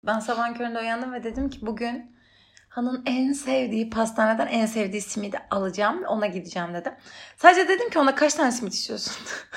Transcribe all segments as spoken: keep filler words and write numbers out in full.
Ben sabahın köründe uyandım ve dedim ki bugün Han'ın en sevdiği pastaneden en sevdiği simidi alacağım. Ona gideceğim dedim. Sadece dedim ki ona kaç tane simit istiyorsun?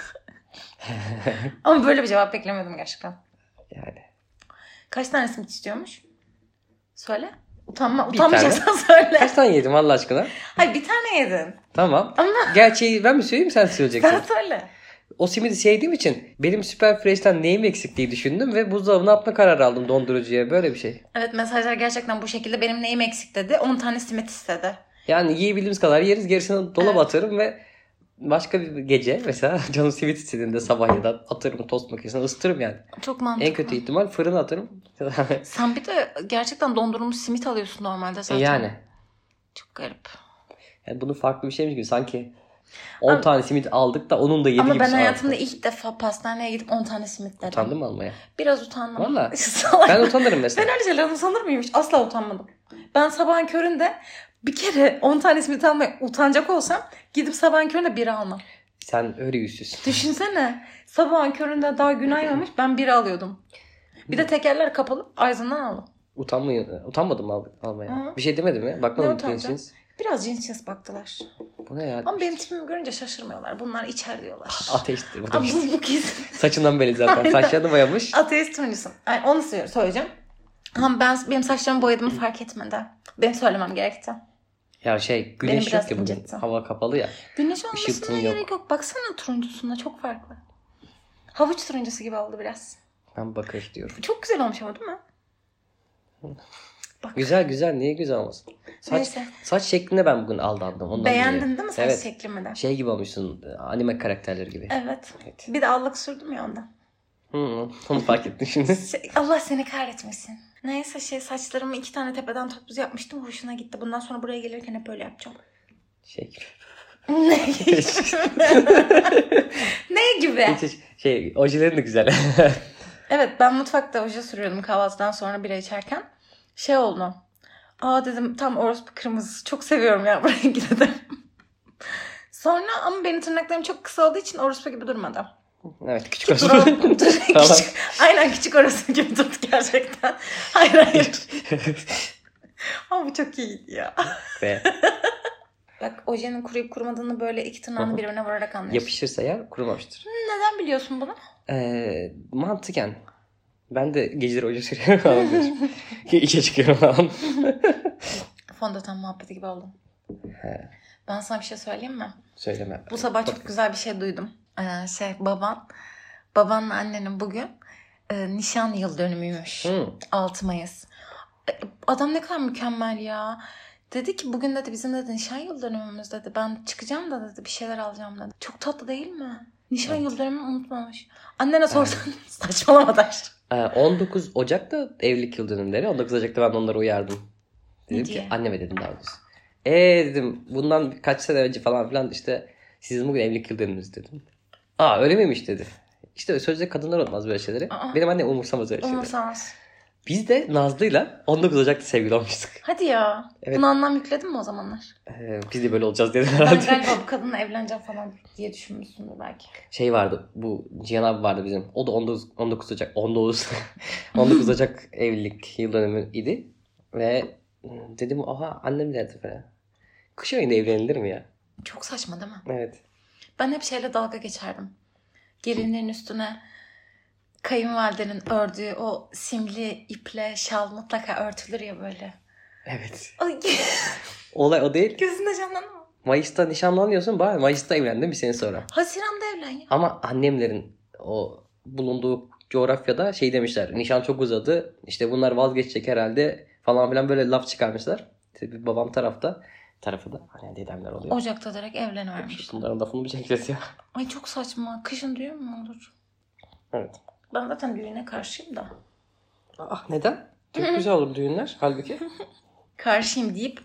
Ama böyle bir cevap beklemiyordum gerçekten. Yani. Kaç tane simit istiyormuş? Söyle. Utanma, utanmayacaksan söyle. Kaç tane yedim Allah aşkına? Hayır bir tane yedin. Tamam. Ama... Gerçeği ben mi söyleyeyim sen söyleyeceksin? Sen söyle. O simidi sevdiğim için benim Süper Fresh'ten neyim eksik diye düşündüm ve buzdolabına atma kararı aldım dondurucuya. Böyle bir şey. Evet mesajlar gerçekten bu şekilde benim neyim eksik dedi. on tane simit istedi. Yani yiyebildiğimiz kadar yeriz. Gerisini dolaba Evet. atarım ve başka bir gece mesela canım simit istediğinde sabah ya da atarım tost makinesine ısıtırım yani. Çok mantıklı. En kötü ihtimal fırına atarım. Sen bir de gerçekten dondurulmuş simit alıyorsun normalde zaten. Yani. Çok garip. Yani bunu farklı bir şeymiş gibi sanki on ama, tane simit aldık da onun da yedi ama gibi. Ama ben hayatımda aldım. ilk defa pastaneye gidip on tane simit dedim. Utandın mı almaya? Biraz utandım. Valla. Ben utanırım mesela. Ben öyle şeylerden utanır mıymış? Asla utanmadım. Ben sabahın köründe bir kere on tane simit almaya utanacak olsam gidip sabahın köründe biri almam. Sen öyle yüzsüzsün. Düşünsene. Sabahın köründe daha gün aymamış ben biri alıyordum. Bir de tekerler kapalı ağzından aldım. Utanmayın, utanmadım mı al, almaya? Hı. Bir şey demedim mi? Ne Bakmadım cins. Biraz cins cins baktılar. Bu ne ya? Ama benim tipimi görünce şaşırmıyorlar. Bunlar içer diyorlar. Ateisttir bu da. Ama bu, bu kesin. Saçından belli zaten. Saçlarını boyamış. Ateist turuncusun. Yani onu söyleyeceğim. Ama ben benim saçlarımı boyadığımı fark etmedi. Benim söylemem gerekti. Ya şey güneş yok ya bugün. Hava kapalı ya. Güneş olmasına gerek yok. yok. Baksana turuncusuna çok farklı. Havuç turuncusu gibi oldu biraz. Ben bakır diyorum. Çok güzel olmuş ama değil mi? Bak. Güzel güzel. Niye güzel olmasın? Saç, Neyse. Saç şeklinde ben bugün aldandım. Ondan Beğendin diye. değil mi saç evet. şeklimi de? Şey gibi olmuşsun. Anime karakterleri gibi. Evet. evet. Bir de allık sürdüm ya ondan. Hı, onu fark ettim şimdi. Şey, Allah seni kahretmesin. Neyse şey saçlarımı iki tane tepeden topuz yapmıştım. Hoşuna gitti. Bundan sonra buraya gelirken hep böyle yapacağım. Şey gibi. Ne gibi? ne gibi? Hiç, şey ojelerin de güzel. Evet ben mutfakta oje sürüyordum kahvaltıdan sonra bira içerken. Şey oldu. Aa dedim tam orospu kırmızısı. Çok seviyorum ya bu rengi dedim. Sonra ama benim tırnaklarım çok kısa olduğu için orospu gibi durmadı. Evet küçük orospu. küçük, aynen küçük orospu gibi durdu gerçekten. Hayır hayır. Ama bu çok iyiydi ya. Ve... Bak ojenin kuruyup kurumadığını böyle iki tırnağını birbirine vurarak anlıyorsun. Yapışırsa ya kurumamıştır. Neden biliyorsun bunu? Ee, mantıken. Ben de geceleri oje sürüyorum falan. İçe çıkıyorum falan. Fondöten muhabbeti gibi oldum. He. Ben sana bir şey söyleyeyim mi? Söyleme. Bu sabah çok güzel bir şey duydum. Ee, şey baban, babanla annenin bugün e, nişan yıl dönümüymüş. Hmm. altı Mayıs. Adam ne kadar mükemmel ya. Dedi ki bugün dedi bizim dedi nişan yıl dönümümüz dedi. Ben çıkacağım da dedi bir şeyler alacağım dedi. Çok tatlı değil mi? Nişan evet. yıl dönümümü unutmamış. Annene sorsan evet. saçmalama der. on dokuz Ocak'ta evlilik yıl dönümleri. on dokuz Ocak'ta ben onlara uyardım. Dedim ki anneme dedim daha doğrusu. Eee dedim bundan kaç sene önce falan filan işte sizin bugün evlilik yıl dönümünüz dedim. Aa öyle miymiş dedi. İşte sözde kadınlar olmaz böyle şeyleri. Aa, Benim annem umursamaz öyle şeyleri. Umursamaz. Biz de Nazlı'yla on dokuz Ocak'ta sevgili olmuştuk. Hadi ya. Evet. Buna anlam yükledin mi o zamanlar? Ee, biz de böyle olacağız dedim herhalde. Ben galiba bu kadınla evleneceğim falan diye düşünmüşsündür belki. Şey vardı bu Cihan abi vardı bizim. O da on dokuz, on dokuz Ocak on dokuz on dokuz Ocak evlilik yıl dönümü idi. Ve dedim aha annem derdi falan. Kış ayında evlenilir mi ya? Çok saçma değil mi? Evet. Ben hep şeyle dalga geçerdim. Gelinlerin üstüne kayınvalidenin ördüğü o simli iple şal mutlaka örtülür ya böyle. Evet. Ay. Olay o değil. Gözünde canlanma. Mayıs'ta nişanlanıyorsun bari Mayıs'ta evlendin bir sene sonra. Haziran'da evlen ya. Ama annemlerin o bulunduğu coğrafyada şey demişler. Nişan çok uzadı. İşte bunlar vazgeçecek herhalde falan filan böyle laf çıkarmışlar. Tabii babam tarafta. Tarafı da hani dedemler oluyor. Ocak'ta direkt evlenivermiş. Bunların lafını mı çekeceğiz ya? Ay çok saçma. Kışın düğün mü olur? Evet. Ben zaten düğüne karşıyım da. Ah neden? Çok güzel olur düğünler halbuki. Karşıyım deyip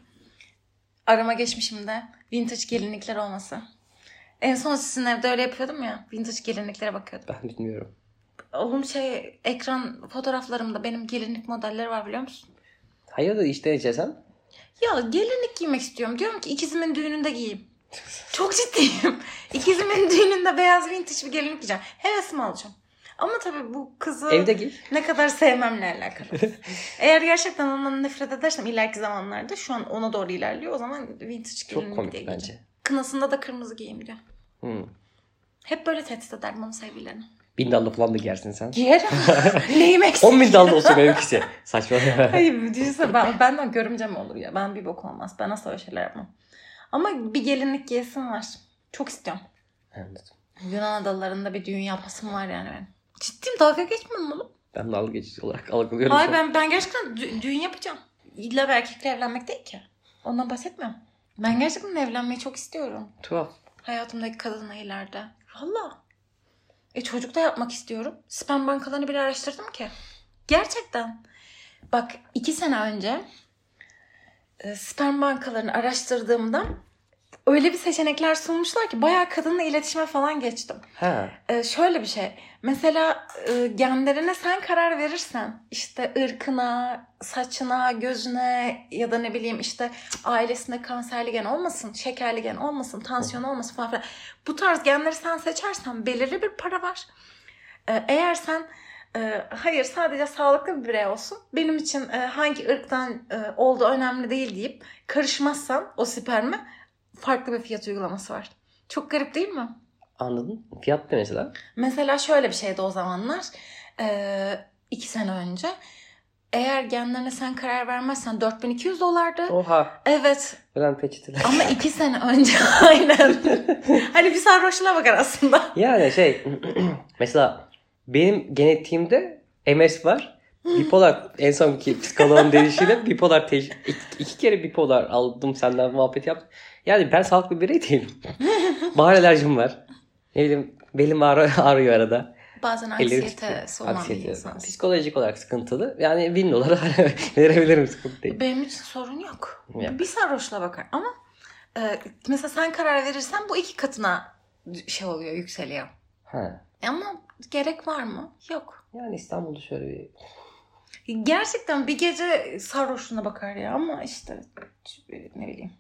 arama geçmişim de vintage gelinlikler olması. En son sizin evde öyle yapıyordum ya. Vintage gelinliklere bakıyordum. Ben bilmiyorum. Oğlum şey ekran fotoğraflarımda benim gelinlik modelleri var biliyor musun? Hayırdır işte içesen? Ya gelinlik giymek istiyorum. Diyorum ki ikizimin düğününde giyeyim. Çok ciddiyim. İkizimin düğününde beyaz vintage bir gelinlik giyeceğim. Hevesimi alacağım. Ama tabii bu kızı evde giy. Ne kadar sevmemle alakalı. Eğer gerçekten ondan nefret edersem ileriki zamanlarda, şu an ona doğru ilerliyor. O zaman vintage gelinlik komik diye bence. giyeceğim. Kınasında da kırmızı giyeyim diyor. Hmm. Hep böyle tehdit ederim onu sevgililerini. Bin dallı falan da giyersin sen. Giyerim. Neyim eksik? On bin dallı olsun benimkisi. Saçma. Hayır düşünsene ben, benden görümcem olur ya. Ben bir bok olmaz. Ben asla öyle şeyler yapmam. Ama bir gelinlik giyesim var. Çok istiyorum. Anladım. Yunan adalarında bir düğün yapasım var yani benim. Ciddiyim, dalga geçmiyorum oğlum. Ben dalga geçici olarak algılıyorum. Hayır ben, ben gerçekten dü- düğün yapacağım. İlla bir erkekle evlenmek değil ki. Ondan bahsetmiyorum. Ben gerçekten evlenmeyi çok istiyorum. Tuhaf. Hayatımdaki kadınla ileride. Valla. E çocuk da yapmak istiyorum. Sperm bankalarını bile araştırdım ki. Gerçekten. Bak iki sene önce e, sperm bankalarını araştırdığımda öyle bir seçenekler sunmuşlar ki bayağı kadınla iletişime falan geçtim. Ha. Ee, şöyle bir şey. Mesela e, genlerine sen karar verirsen, işte ırkına, saçına, gözüne ya da ne bileyim işte ailesinde kanserli gen olmasın, şekerli gen olmasın, tansiyon olmasın falan filan. Bu tarz genleri sen seçersen belirli bir para var. Ee, eğer sen e, hayır sadece sağlıklı bir birey olsun, benim için e, hangi ırktan e, olduğu önemli değil deyip karışmazsan o sperme, farklı bir fiyat uygulaması var. Çok garip değil mi? Anladın. Fiyat ne mesela? Mesela şöyle bir şeydi o zamanlar. Ee, iki sene önce. Eğer genlerine sen karar vermezsen dört bin iki yüz dolardı. Oha. Evet. Ben peçeteler. Ama iki sene önce aynen. Hani bir sarhoşluğa bakar aslında. Yani şey mesela benim genetiğimde M S var. Bipolar en sonki psikoloğun deyişiyle bipolar te- iki, iki kere bipolar aldım senden muhabbet yaptım. Yani ben sağlıklı bir birey değilim. Bahar alerjim var. Ne bileyim belim ağrı, ağrıyor arada. Bazen anksiyete olan bir insan. Psikolojik olarak sıkıntılı. Yani bin doları verebilirim, sıkıntı değil. Benim için sorun yok. Ya. Bir sarhoşluğa bakar ama e, mesela sen karar verirsen bu iki katına şey oluyor, yükseliyor. Ha. Ama gerek var mı? Yok. Yani İstanbul'da şöyle bir... Gerçekten bir gece sarhoşluğuna bakar ya ama işte ne bileyim.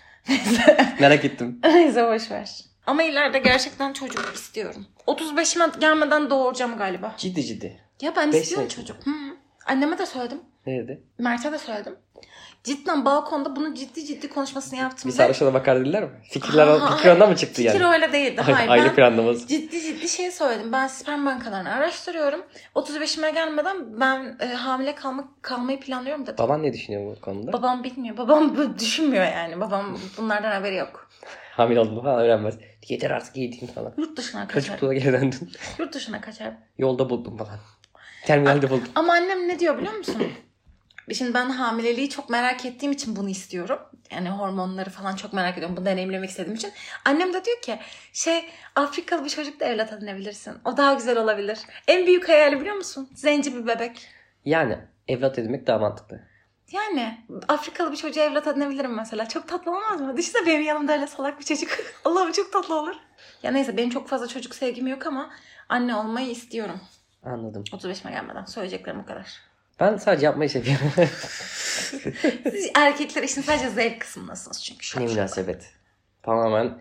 Merak ettim. Neyse boşver. Ama ileride gerçekten çocuk istiyorum. otuz beşime gelmeden doğuracağım galiba. Ciddi ciddi. Ya ben Beş istiyorum sene. çocuk. Hı. Anneme de söyledim. Ne dedi? Mert'e de söyledim. Cidden balkonda bunu ciddi ciddi konuşmasını yaptım. Bir sarhoşuna bakar dediler mi? Fikirler, Aha, fikir ondan mı çıktı fikir yani? Fikir öyle değildi. Hayır, aile ben planlaması. Ciddi ciddi şey söyledim. Ben sperm bankalarını araştırıyorum. otuz beşime gelmeden ben e, hamile kalmak kalmayı planlıyorum dedim. Baban ne düşünüyor bu konuda? Babam bilmiyor. Babam düşünmüyor yani. Babam bunlardan haberi yok. Hamile olduğunu falan öğrenmez. Yeter artık yediğin falan. Yurt dışına kaçar. Çocukluğa geri döndün. Yurt dışına kaçar. Yolda buldum falan. Terminalde buldum. Ama annem ne diyor biliyor musun? Şimdi ben hamileliği çok merak ettiğim için bunu istiyorum. Yani hormonları falan çok merak ediyorum. Bunu deneyimlemek istediğim için. Annem de diyor ki şey Afrikalı bir çocuk da evlat edinebilirsin. O daha güzel olabilir. En büyük hayali biliyor musun? Zenci bir bebek. Yani evlat edinmek daha mantıklı. Yani Afrikalı bir çocuğa evlat edinebilirim mesela. Çok tatlı olmaz mı? Düşünsene benim yanımda öyle salak bir çocuk. Allah'ım çok tatlı olur. Ya neyse benim çok fazla çocuk sevgim yok ama anne olmayı istiyorum. Anladım. otuz beşime gelmeden. Söyleyeceklerim bu kadar. Ben sadece yapmayı seviyorum. Siz erkekler işin sadece zevk kısmındasınız çünkü. Şu ne münasebet. Tamamen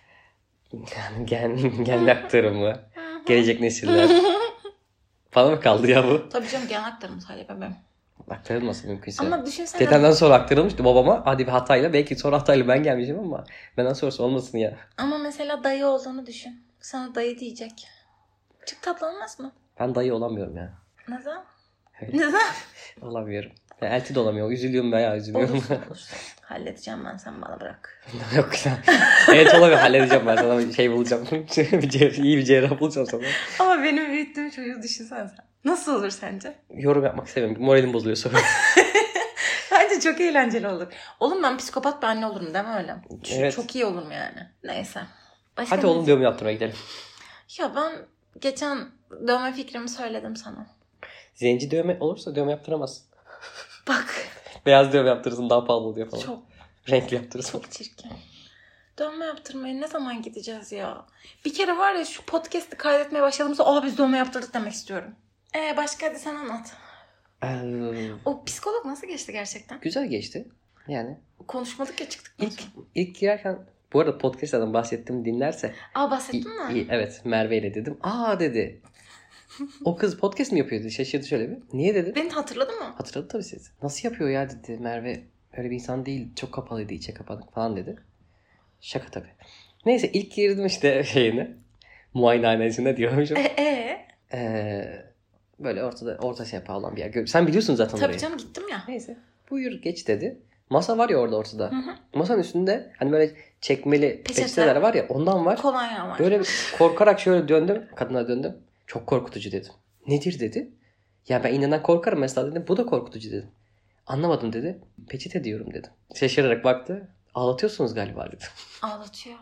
gen, gen aktarımı, gelecek nesiller. Bana mı kaldı ya bu? Tabii canım gen aktarım sadece bebeğim. Aktarılması mümkünse. Ama düşünsene. Dedemden sonra aktarılmıştı babama. Hadi bir hatayla. Belki sonra hatayla ben gelmişim ama benden sonrası olmasın ya. Ama mesela dayı olduğunu düşün. Sana dayı diyecek. Çok tatlı olmaz mı? Ben dayı olamıyorum ya. Neden? Evet. Neden? Olamıyorum. Ya, elti de olamıyor. Üzülüyorum veya üzülüyorum. Olursun olursun. Halledeceğim ben, sen bana bırak. Yok sen. Evet olabilir. Halledeceğim ben sana bir şey bulacağım. bir cerrah, iyi bir cerrah bulacağım sana. Ama benim büyüttüğüm çocuğu düşünsene sen. Nasıl olur sence? Yorum yapmak istemiyorum. Moralim bozuluyor sonra. Bence çok eğlenceli olur. Oğlum ben psikopat bir anne olurum değil mi öyle? Evet. Çok iyi olurum yani. Neyse. Başka Hadi oğlum dövme yaptırmaya gidelim. Ya ben geçen dövme fikrimi söyledim sana. Zenci dövme olursa dövme yaptıramazsın. Bak. Beyaz dövme yaptırırsın daha pahalı oluyor falan. Çok. Renkli yaptırırsın. Çok çirkin. Dövme yaptırmaya ne zaman gideceğiz ya? Bir kere var ya şu podcast'ı kaydetmeye başladığımızda aa biz dövme yaptırdık demek istiyorum. Ee başka hadi sen anlat. Ee, O psikolog nasıl geçti gerçekten? güzel geçti. Yani. Konuşmadık ya çıktık. İlk, ilk girerken bu arada podcast'tan bahsettim dinlerse. Aa bahsettin mi? İyi, evet Merve ile dedim. Aa dedi. O kız podcast mi yapıyordu? Şaşırdı şöyle bir. Niye dedi? Beni hatırladı mı? Hatırladı tabii siz. Nasıl yapıyor ya dedi. Merve öyle bir insan değil. Çok kapalıydı, içe kapanık falan dedi. Şaka tabii. Neyse ilk girdim işte şeyine. Muayenehanesine diyormuşum. Eee? Ee, böyle ortada orta sehpa olan bir yer. Sen biliyorsun zaten tabii orayı. Tabii canım gittim ya. Neyse. Buyur geç dedi. Masa var ya orada ortada. Hı hı. Masanın üstünde hani böyle çekmeli Peçete. peçeteler var ya ondan var. Kolonya var. Böyle korkarak şöyle döndüm. Kadına döndüm. Çok korkutucu dedim. Nedir dedi. Ya ben inanan korkarım mesela dedim. Bu da korkutucu dedim. Anlamadım dedi. Peçete diyorum dedim. Şaşırarak baktı. Ağlatıyorsunuz galiba dedi. Ağlatıyor.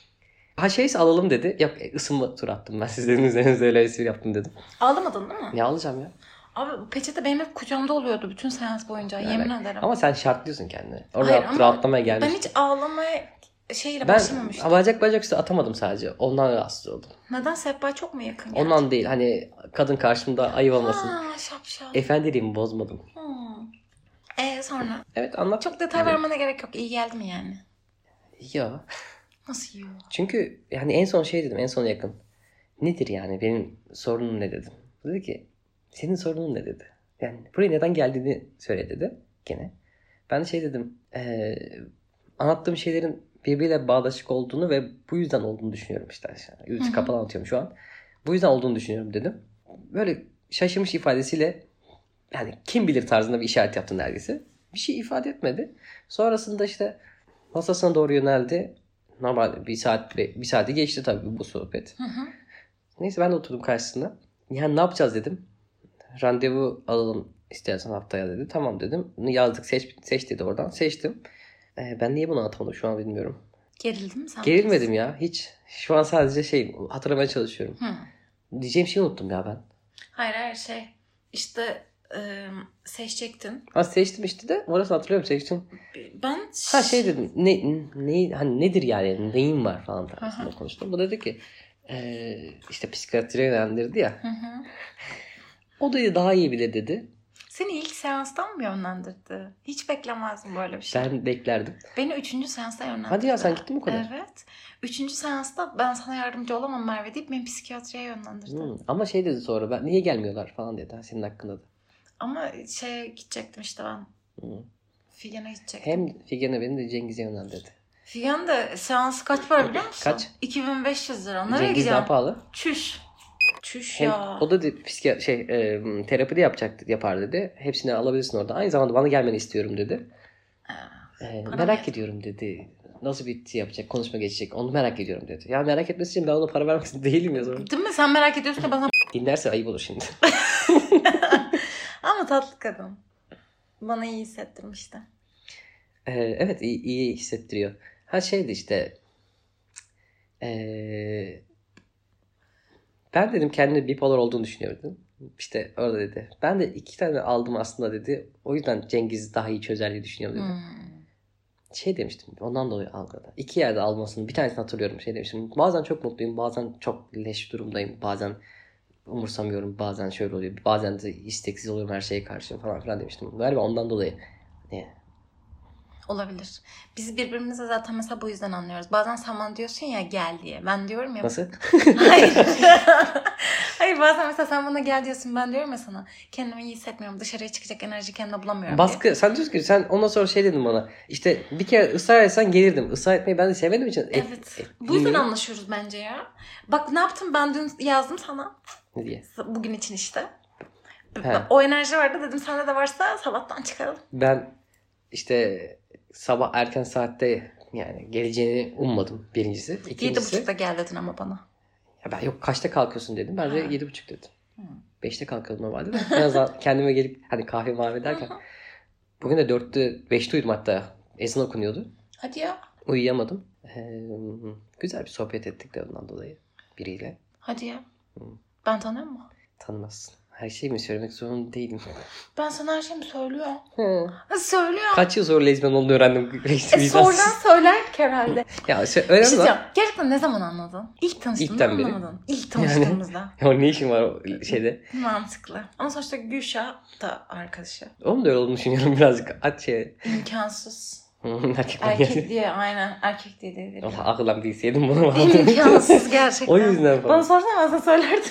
Ha şeyse alalım dedi. Yok ısınma tur attım ben sizlerin üzerinizde öyle espri yaptım dedim. Ağlamadın değil mi? Ne alacağım ya? Abi peçete benim hep kucağımda oluyordu bütün seans boyunca. Yani, yemin ederim. Ama sen şartlıyorsun kendini. Orada Hayır, ama rahatlamaya gelmiş. Ben hiç ağlamaya şeyle ben başlamamıştım. Ben bacak bacak üstü atamadım sadece. Ondan rahatsız oldum. Neden? Sehpa çok mu yakın geldi? Ondan değil. Hani kadın karşımda ayıp olmasın. Ha, şapşal. Efendiliğimi bozmadım. Hmm. E sonra? Evet anlat. Çok detay vermene gerek yok. İyi geldi mi yani? Ya. Nasıl yiyor? Çünkü yani en son şey dedim. En son yakın. Nedir yani? Benim sorunum ne dedim. Dedi ki senin sorunun ne dedi. Yani buraya neden geldiğini söyle dedi. Gene. Ben de şey dedim. Ee, anlattığım şeylerin birbiriyle bağdaşık olduğunu ve bu yüzden olduğunu düşünüyorum işte. Yüzü kapalı anlatıyorum şu an. Bu yüzden olduğunu düşünüyorum dedim. Böyle şaşırmış ifadesiyle yani kim bilir tarzında bir işaret yaptı neredeyse. Bir şey ifade etmedi. Sonrasında işte masasına doğru yöneldi. Normal bir saat bir saati geçti tabii bu sohbet. Hı hı. Neyse ben de oturdum karşısına. Yani ne yapacağız dedim. Randevu alalım istersen haftaya dedi. Tamam dedim. Yazdık seç, seç dedi oradan. Seçtim. Ee, ben niye bunu atamadım şu an bilmiyorum. Gerildin mi sen? Gerilmedim ya hiç. Şu an sadece şey hatırlamaya çalışıyorum. Hı. Diyeceğim şeyi unuttum ya ben. Hayır hayır şey işte e, seçecektin. Ha seçtim işte de orasını hatırlıyorum seçtim. Ben Ha şey dedim ne, ne hani nedir yani neyin var falan tarzında konuştum. Bu dedi ki e, işte psikiyatriye yönlendirdi ya. Hı hı. O da daha iyi bilir dedi. Seni ilk seanstan mı yönlendirdi? Hiç beklemezdim böyle bir şey. Ben beklerdim. Beni üçüncü seansta yönlendirdi. Hadi ya sen gittin mi o kadar? Evet. Üçüncü seansta ben sana yardımcı olamam Merve deyip beni psikiyatriye yönlendirdi. Hmm. Ama şey dedi sonra ben niye gelmiyorlar falan dedi senin hakkında da. Ama şeye gidecektim işte ben. Hmm. Figen'e gidecektim. Hem Figen'e beni de Cengiz'e yönlendirdi. Figen de seansı kaç para biliyor musun? Kaç? iki bin beş yüz lira. Nereye Cengiz gideceğim? daha pahalı. Çüş. Çüş Hem, ya. o da de, psikiyat şey e, terapi de yapacak yapar dedi. Hepsini alabilirsin orada. Aynı zamanda bana gelmeni istiyorum dedi. Ee, merak mi? ediyorum dedi. Nasıl bir şey yapacak, konuşma geçecek onu merak ediyorum dedi. Ya merak etmesi için ben ona para vermek için değilim ya zaman. Değil mi? Sen merak ediyorsun da bana... Dinlerse ayıp olur şimdi. Ama tatlı kadın. Bana iyi hissettirmişti. Ee, evet iyi, iyi hissettiriyor. Ha şeydi işte ee, ben dedim kendine bipolar olduğunu düşünüyordum. İşte orada dedi. Ben de iki tane aldım aslında dedi. O yüzden Cengiz daha iyi çözer diye düşünüyorum dedi. Hmm. Şey demiştim. Ondan dolayı algıda. İki yerde almasını bir tanesini hatırlıyorum. Şey demiştim. Bazen çok mutluyum. Bazen çok leş durumdayım. Bazen umursamıyorum. Bazen şöyle oluyor. Bazen de isteksiz oluyorum her şeye karşı falan filan demiştim. Galiba ondan dolayı. Ne? Olabilir. Biz birbirimize zaten mesela bu yüzden anlıyoruz. Bazen sen bana diyorsun ya gel diye. Ben diyorum ya. Nasıl? Hayır. Hayır bazen mesela sen bana gel diyorsun. Ben diyorum ya sana. Kendimi iyi hissetmiyorum. Dışarıya çıkacak enerji kendime bulamıyorum Baskı. diye. Sen diyorsun ki sen ondan sonra şey dedin bana. İşte bir kere ısrar etsen gelirdim. Israr etmeyi ben de sevmediğim için. Evet. E, e, bu yüzden anlaşıyoruz bence ya. Bak ne yaptım ben dün yazdım sana. Ne diye? Bugün için işte. He. O enerji vardı dedim sende de varsa sabahtan çıkaralım. Ben işte sabah erken saatte yani geleceğini ummadım birincisi. İkincisi. Yedi buçukta gel dedin ama bana. Ya ben yok kaçta kalkıyorsun dedim. Ben de yedi buçuk dedim. Hı. Beşte kalkalım normalde de. En azından kendime gelip hani kahve mavi derken. Bugün de dörtte beşte uyudum hatta. Ezan okunuyordu. Hadi ya. Uyuyamadım. Ee, güzel bir sohbet ettik de ondan dolayı biriyle. Hadi ya. Hı. Ben tanıyor musun? Tanımazsın. Her şeyi mi söylemek zorunda değilim. Ben sana her şeyimi söylüyorum. Hı. Söylüyorum. Kaç yıl sonra lezbiyen olduğunu öğrendim. E, sonradan söylerdik herhalde. Ya şey, önemli Bir şey lan. diyeceğim. Gerçekten ne zaman anladın? İlk tanıştığımda İlkten beri. anlamadın. İlk tanıştığımızda. Ya ne işin var o şeyde? Mantıklı. Ama sonuçta Gülşah da arkadaşı. Onun da öyle olduğunu düşünüyorum birazcık. At şey. İmkansız. Erkek Erkek diye aynen. Erkek diye dedi. Allah akıllam bilseydim bunu. İmkansız gerçekten. O yüzden falan. Bana sorsana ben sana söylerdim.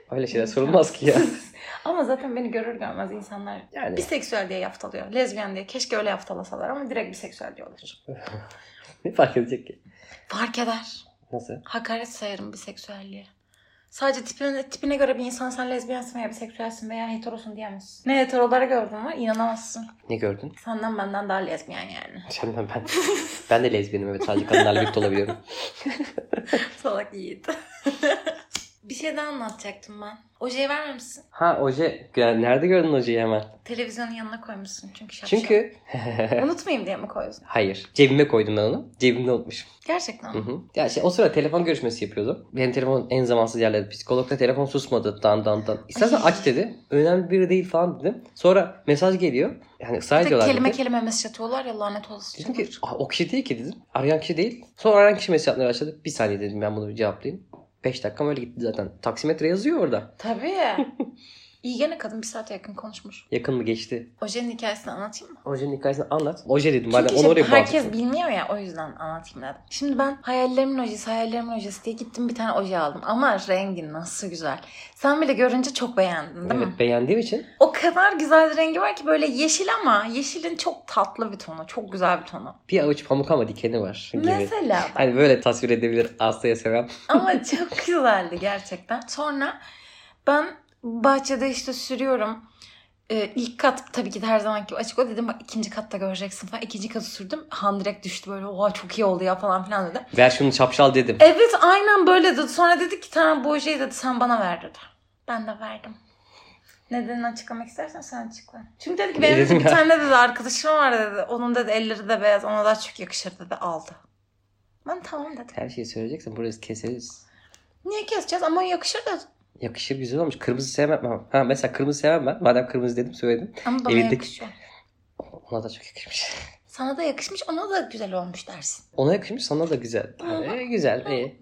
Öyle şeyler sorulmaz ki ya. Ama zaten beni görür görmez insanlar yani. Biseksüel diye yaftalıyor. Lezbiyen diye. Keşke öyle yaftalasalar ama direkt biseksüel diyorlar. Ne fark edecek ki? Fark eder. Nasıl? Hakaret sayarım biseksüelliğe. Sadece tipine, tipine göre bir insan sen lezbiyensin veya biseksüelsin veya heterosun diyemezsin. Ne heterolara gördün var inanamazsın. Ne gördün? Senden benden daha lezbiyen yani. Senden ben. Ben de lezbiyenim evet, sadece kadınlarla birlikte olabiliyorum. Salak Yiğit. Bir şey daha anlatacaktım ben. Ojeyi vermemişsin. Ha oje. Yani nerede gördün ojeyi hemen? Televizyonun yanına koymuşsun çünkü şapşal. Çünkü. Unutmayayım diye mi koydun? Hayır. Cebime koydum ben onu. Cebimde unutmuşum. Gerçekten mi? Hı hı. Ya şey, o sıra telefon görüşmesi yapıyordum. Benim telefonun en zamansız yerleri. Psikologda telefon susmadı. Dan dan dan. İstersen aç dedi. Önemli biri değil falan dedim. Sonra mesaj geliyor. Yani ısrar ediyorlar. Kelime dedi. kelime mesaj atıyorlar ya, lanet olsun. Dedim ki o kişi değil ki dedim. Arayan kişi değil. Sonra arayan kişi mesaj atmaya başladı. Bir saniye dedim ben bunu bir cevaplayayım. beş dakikam öyle gitti zaten. Taksimetre yazıyor orada. Tabii. İyi gene kadın bir saate yakın konuşmuş. Yakın mı geçti? Ojenin hikayesini anlatayım mı? Ojenin hikayesini anlat. Oje dedim. Çünkü Onu oraya herkes bağladım. bilmiyor ya, o yüzden anlatayım dedim. Şimdi ben hayallerimin ojesi, hayallerimin ojesi diye gittim bir tane oje aldım. Ama rengi nasıl güzel. Sen bile görünce çok beğendin değil evet, mi? Evet beğendiğim için. O kadar güzel bir rengi var ki böyle yeşil ama yeşilin çok tatlı bir tonu. Çok güzel bir tonu. Bir avuç pamuk ama dikeni var. Gibi. Mesela bak. Hani böyle tasvir edebilir Aslı'ya seven. Ama çok güzeldi gerçekten. Sonra ben bahçede işte sürüyorum. Ee, ilk kat tabii ki de her zamanki gibi açık o. Dedim bak ikinci katta göreceksin falan. İkinci katı sürdüm. Han direkt düştü böyle. Oha çok iyi oldu ya falan filan dedi. Ver şunu şapşal dedim. Evet aynen böyle dedi. Sonra dedi ki tamam bu ojeyi dedi sen bana ver dedi. Ben de verdim. Nedenini açıklamak istersen sen açıkla. Çünkü dedi ki benim dedi, bir tane dedi arkadaşım var dedi. Onun dedi elleri de beyaz. Ona daha çok yakışır dedi. Aldı. Ben tamam dedim. Her şeyi söyleyeceksin. Burası keseriz. Niye keseceğiz? Ama yakışır dedi. Yakışır, güzel olmuş. Kırmızı sevmem. Ha mesela kırmızı sevmem ben. Madem kırmızı dedim söyledim. Ama bana Elindeki... yakışıyor. Ona da çok yakışmış. Sana da yakışmış, ona da güzel olmuş dersin. Ona yakışmış, sana da güzel. Ee, güzel, iyi.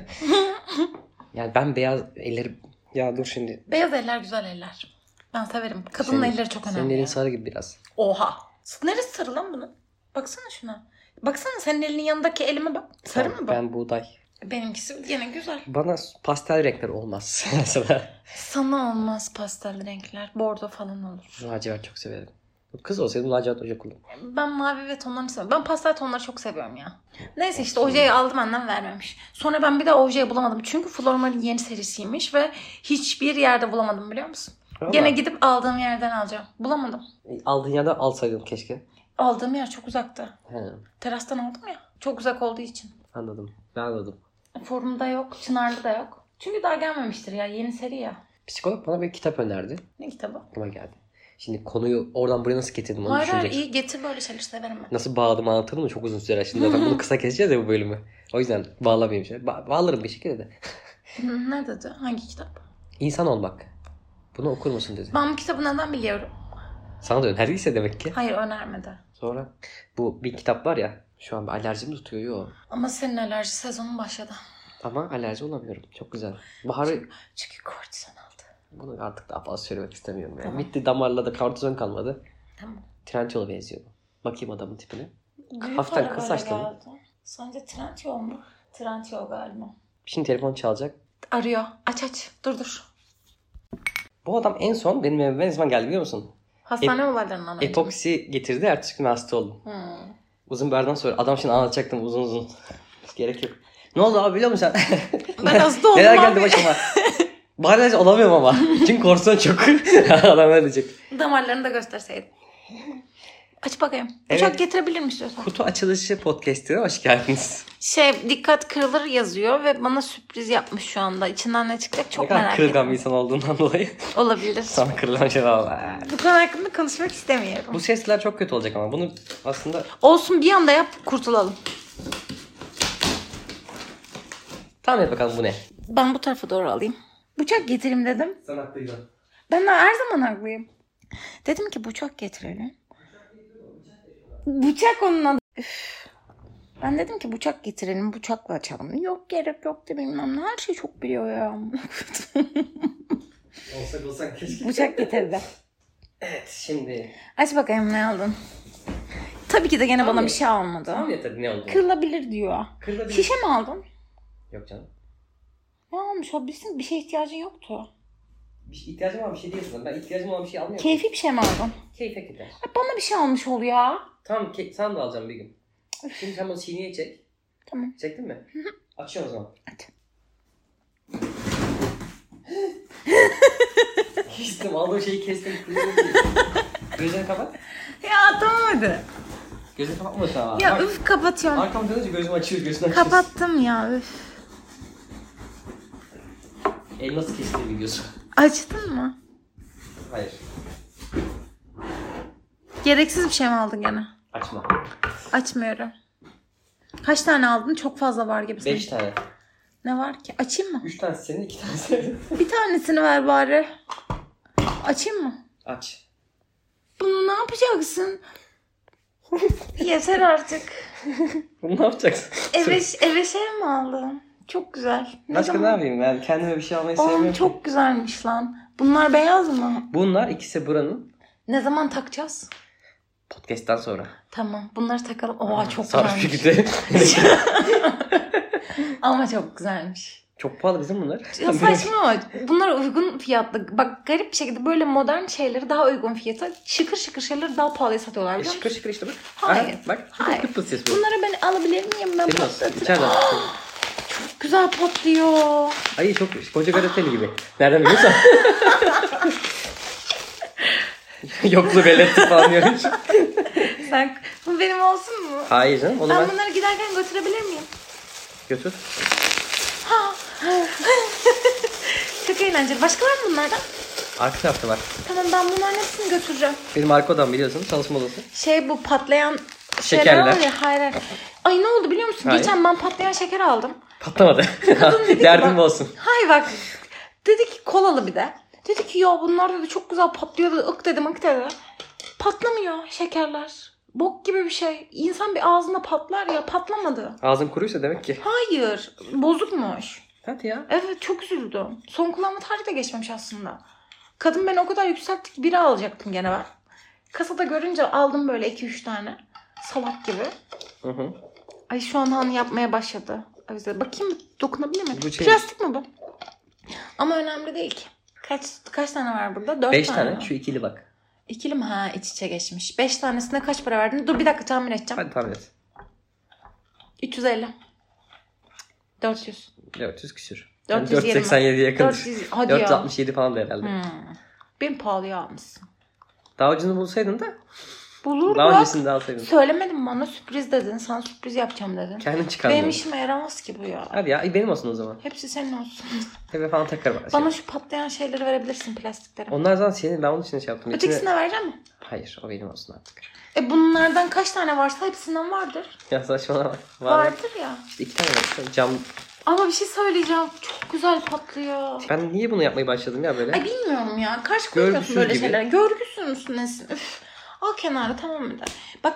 Yani ben beyaz elleri... Ya dur şimdi. Beyaz eller güzel eller. Ben severim. Kadının senin, elleri çok önemli. Senin elin sarı gibi biraz. Oha. Neresi sarı lan bunun? Baksana şuna. Baksana senin elinin yanındaki elime bak. Sarı tamam, mı bu? Ben buğday. Benimkisi yine güzel. Bana pastel renkler olmaz. Sana olmaz pastel renkler. Bordo falan olur. Lacivert çok severim. Kız olsaydım lacivert oje kullan. Ben mavi ve tonlarını seviyorum. Ben pastel tonları çok seviyorum ya. Neyse işte ojeyi aldım, annem vermemiş. Sonra ben bir de ojeyi bulamadım. Çünkü Flormal'in yeni serisiymiş ve hiçbir yerde bulamadım biliyor musun? Ama gene gidip aldığım yerden alacağım. Bulamadım. Aldığın yerden alsaydın keşke. Aldığım yer çok uzaktı. He. Terastan aldım ya. Çok uzak olduğu için. Anladım. Ben anladım. Forumda yok. Çınar'da da yok. Çünkü daha gelmemiştir ya. Yeni seri ya. Psikolog bana bir kitap önerdi. Ne kitabı? Aklıma geldi. Şimdi konuyu oradan buraya nasıl getirdim onu hayır, düşüneceksin. Hayır iyi getir böyle şeyler severim ben. Nasıl bağladım anlatırım mı? Çok uzun sürer. Şimdi zaten bunu kısa keseceğiz ya bu bölümü. O yüzden bağlamayayım. Şey. Ba- bağlarım bir şekilde de. Ne dedi? Hangi kitap? İnsan olmak. Bunu okur musun dedi. Ben bu kitabı neden biliyorum? Sana da önerdiyse demek ki. Hayır önermedi. Sonra bu bir kitap var ya. Şu an bir alerjim tutuyor. Yo. Ama senin alerji sezonun başladı. Ama alerji olamıyorum. Çok güzel. Baharı... Çünkü, çünkü kortizon aldı. Bunu artık daha fazla söylemek istemiyorum. Yani. Tamam. Bitti, damarlarda kortizon kalmadı. Tamam. Trendyol'a benziyor. Bakayım adamın tipine. Büyük hafiften kız saçlı mı? Sence Trendyol mu? Trendyol galiba. Şimdi telefon çalacak. Arıyor. Aç aç. Dur dur. Bu adam en son benim evime ne zaman geldi biliyor musun? Hastane Ep- olaylarından önce. Epoksi getirdi. Ertesi gün hasta oldum. Hmm. Uzun bir aradan sonra. Adam şimdi anlatacaktım uzun uzun. Gerek yok. Ne oldu abi biliyor musun sen? Ben hasta oldum neler abi. geldi başıma. Bari olamıyorum ama. Çünkü kortizon çok. Adam öyle diyecek. Damarlarını da gösterseydin. Aç bakayım. Evet. Uçak getirebilir mi istiyorsan? Kutu açılışı podcast'ine hoş geldiniz. Şey dikkat kırılır yazıyor ve bana sürpriz yapmış şu anda. İçinden ne çıkacak çok ne merak ediyorum. Kırılgan bir insan olduğundan dolayı. Olabilir. Sana kırılan şey var. Bu konu hakkında konuşmak istemiyorum. Bu sesler çok kötü olacak ama bunu aslında... Olsun bir anda yap kurtulalım. Tahmin et bakalım bu ne? Ben bu tarafa doğru alayım. Bıçak getireyim dedim. Sen haklıydın. Ben de her zaman haklıyım. Dedim ki bıçak getirelim. Bıçak onun adı. Üf. Ben dedim ki bıçak getirelim, bıçakla açalım. Yok gerek yok da bilmem ne. Her şeyi çok biliyor ya. Olsak olsak keşke. Bıçak getirdi. Evet şimdi. Aç bakayım ne aldın. Tabii ki de gene tamam bana ya. Bir şey almadı. Tamam ya tabii ne oldu? Kırılabilir diyor. Kırılabilir. Şişe mi aldın? Yok canım. Ne olmuş o? Bilsin bir şeye ihtiyacın yoktu. Bir şey, ihtiyacım olan bir şey diyorsun. Ben ihtiyacım olan bir şey almıyorum. Keyfi bir şey mi aldın? Keyfe gider. Bana bir şey almış ol ya. Tamam ke- sen de alacağım bir gün. Şimdi sen bunu sineye çek. Tamam. Çektin mi? Açıyorum o zaman. Hadi. Kestim. Aldığım şeyi kestim. Gözlerini kapat. Ya tamam hadi. Gözünü kapatmasın ama. Ya Bak, üf kapatıyorum. Arkamı dönünce gözümü açıyor. Gözünü açıyorsun. Kapattım ya üf. El nasıl kestiği videosu. Açtın mı? Hayır. Gereksiz bir şey mi aldın gene? Açma. Açmıyorum. Kaç tane aldın? Çok fazla var gibi. Beş tane. Ne var ki? Açayım mı? Üç tanesi senin, iki tanesi senin. Bir tanesini ver bari. Açayım mı? Aç. Bunu ne yapacaksın? Yeter artık. Bunu ne yapacaksın? Eve, eve şey mi aldın? Çok güzel. Ne Başka zaman? ne yapayım? Ben kendime bir şey almayı Oğlum sevmiyorum. çok güzelmiş lan. Bunlar beyaz mı? Bunlar ikisi buranın. Ne zaman takacağız? Podcast'tan sonra. Tamam. Bunları takalım. Oha çok Sarhoş güzelmiş. bir gidelim. Ama çok güzelmiş. Çok pahalı bizim bunlar. Ya saçma ama bunlar uygun fiyatlı. Bak garip bir şekilde böyle modern şeyleri daha uygun fiyata, şıkır şıkır şeyleri daha pahalıya satıyorlar biliyor musun? Şıkır şıkır işte bak. Hayır. Aha, bak. Hayır. Pıt pıt ses bu. Bunları ben alabilir miyim? Ben Senin olsun. patlatırım. İçeriden. Çok güzel patlıyor. Ay çok koca gazeteli gibi. Nereden biliyorsan. Yoklu belirtti falan diyorum. Sen, bu benim olsun mu? Hayır canım. Onu Ben, ben, bunları giderken götürebilir miyim? götür. Ha. Çok eğlenceli. Başka var mı bunlardan? Arka tarafta var. Tamam ben bunların hepsini götüreceğim. Benim arka odam biliyorsun. Çalışma odası. Şey bu patlayan Şekerler. şeyler var ya. Hayır hayır. Ay ne oldu biliyor musun? Hayır. Geçen ben patlayan şeker aldım. Patlamadı. Kadın dedi ki Derdim bak- olsun. Hayır bak. Dedi ki kolalı bir de. Dedi ki ya bunlar dedi çok güzel patlıyor dedi. Ik dedim ık dedi. Patlamıyor şekerler. Bok gibi bir şey. İnsan bir ağzında patlar ya, patlamadı. Ağzın kuruysa demek ki. Hayır. Bozukmuş. Hadi ya. Evet çok üzüldüm. Son kullanma tarihi de geçmemiş aslında. Kadın beni o kadar yükseltti ki biri alacaktım gene ben. Kasada görünce aldım böyle iki üç tane. Salak gibi. Hı hı. Ay şu an Han yapmaya başladı. Avize. Bakayım dokunabilir mi? Bu şey- Plastik mi bu? Ama önemli değil ki. Kaç kaç tane var burada? Dört Beş tane. tane. mi? Şu ikili bak. İkili mi? Ha iç içe geçmiş. Beş tanesine kaç para verdin? Dur bir dakika tahmin edeceğim. Hadi tahmin et. üç yüz elli. dört yüz. dört yüz küsür. dört yüz yirmi. dört yüz seksen yediye yakın. dört yüz hadi dört yüz ya. altmış yedi falan da herhalde. Hmm. Ben pahalıya almışsın. Daha ucunu bulsaydın da. Bulur Daha bak. öncesinde alsaydın. Söylemedin bana sürpriz dedin. Sana sürpriz yapacağım dedin. Kendin çıkardın. Benim işime yaramaz ki bu ya. Hadi ya benim olsun o zaman. Hepsi senin olsun. Eve falan takarım. Bana şu patlayan şeyleri verebilirsin, plastikleri. Onlar zaten senin. Ben onun için şey yaptım. Ötekisine İçine... vereceğim mi? Hayır o benim olsun artık. E bunlardan kaç tane varsa hepsinden vardır. Ya saçmalama. Var. Vardır ya. İşte iki tane var. Cam. Ama bir şey söyleyeceğim. Çok güzel patlıyor. Ben niye bunu yapmayı başladım ya böyle? Ay bilmiyorum ya. Karşı koymuyorsun Görgüsüz böyle gibi. şeylere. Görgüsüz nesin? Üf. Al kenara tamam mı? Bak.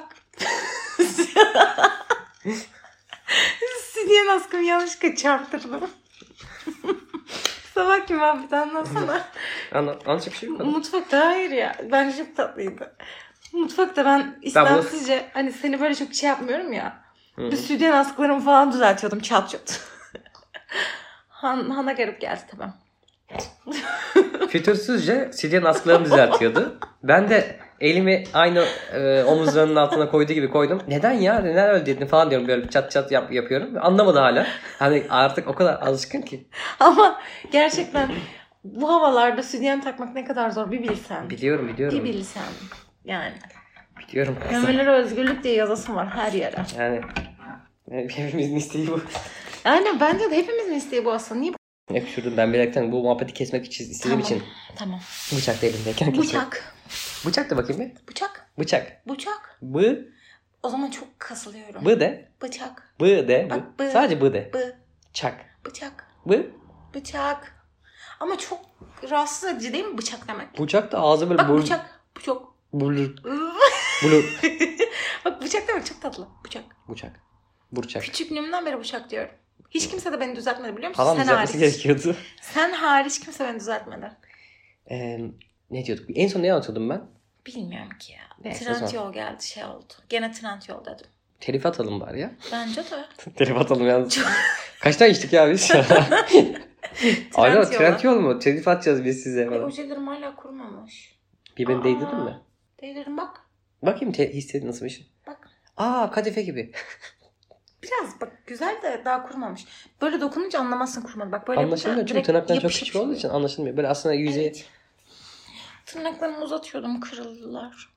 Sidyen askımı yanlışlıkla çarptırdım. Sabah kim muhabbeti anlatsana. Anlat. Anlatacak bir şey yok. Mutfakta hayır ya. Bence çok tatlıydı. Mutfakta ben istemsizce hani seni böyle çok şey yapmıyorum ya. Hı. Bir stüdyen askılarımı falan düzeltiyordum çat çat. Han, Han'a garip geldi tabii. Fütursuzca Sidyen askılarını düzeltiyordu. Ben de elimi aynı e, omuzlarının altına koyduğu gibi koydum. Neden ya? Neden öyle dedin falan diyorum. Böyle çat çat yap, yapıyorum. Anlamadı hala. Hani artık o kadar alışkın ki. Ama gerçekten bu havalarda stüdyen takmak ne kadar zor bir bilsen. Biliyorum biliyorum. Bir bilsen. Yani. Biliyorum. Memelere özgürlük diye yazasım var her yere. Yani hepimizin isteği bu. Yani bence de hepimizin isteği bu aslında. Niye bu? Yakışırdım ben bilekten bu muhabbeti kesmek için istediğim Tamam. için. Tamam. Bıçak da elimdeyken kesmek. Bıçak. Bıçak da bakayım bir. Bıçak. Bıçak. Bıçak. Bı. O zaman çok kasılıyorum. Bı de. Bıçak. Bı de. Bı. Bak, bı. Sadece bı de. Bı. Çak. Bıçak. Bı. Bıçak. Ama çok rahatsız edici değil mi bıçak demek? Bıçak da ağzı böyle Bak bul. bıçak. Bıçak. Bulur. Bulur. Bak bıçak demek çok tatlı. Bıçak. Bıçak. Burçak. Küçüklüğümden beri bıçak diyorum. Hiç kimse de beni düzeltmedi biliyor musun? Falan Sen düzeltmesi hariç. gerekiyordu. Sen hariç kimse beni düzeltmedi. Ee, ne diyorduk? En son ne anlatıyordum ben? Bilmiyorum ki ya. Neyse, Trend o zaman. yol geldi şey oldu. Gene trend yol dedim. Telif atalım bari ya. Bence de. Telif atalım yalnız. Kaç tane içtik ya biz? Alo Trendyol mu? Telif atacağız biz size. Ay, ojelerim hala kurumamış. Bir beni değdirdin mi? Değdirdim bak. Bakayım te- hissedin nasılmış. Bak. Aa kadife gibi. Biraz bak güzel de daha kurumamış. Böyle dokununca anlamazsın kurumadı. Bak böyle anlaşılmıyor çünkü tırnakların çok küçük olduğu için anlaşılmıyor. Böyle aslında yüzeye... Evet. Tırnaklarımı uzatıyordum, kırıldılar.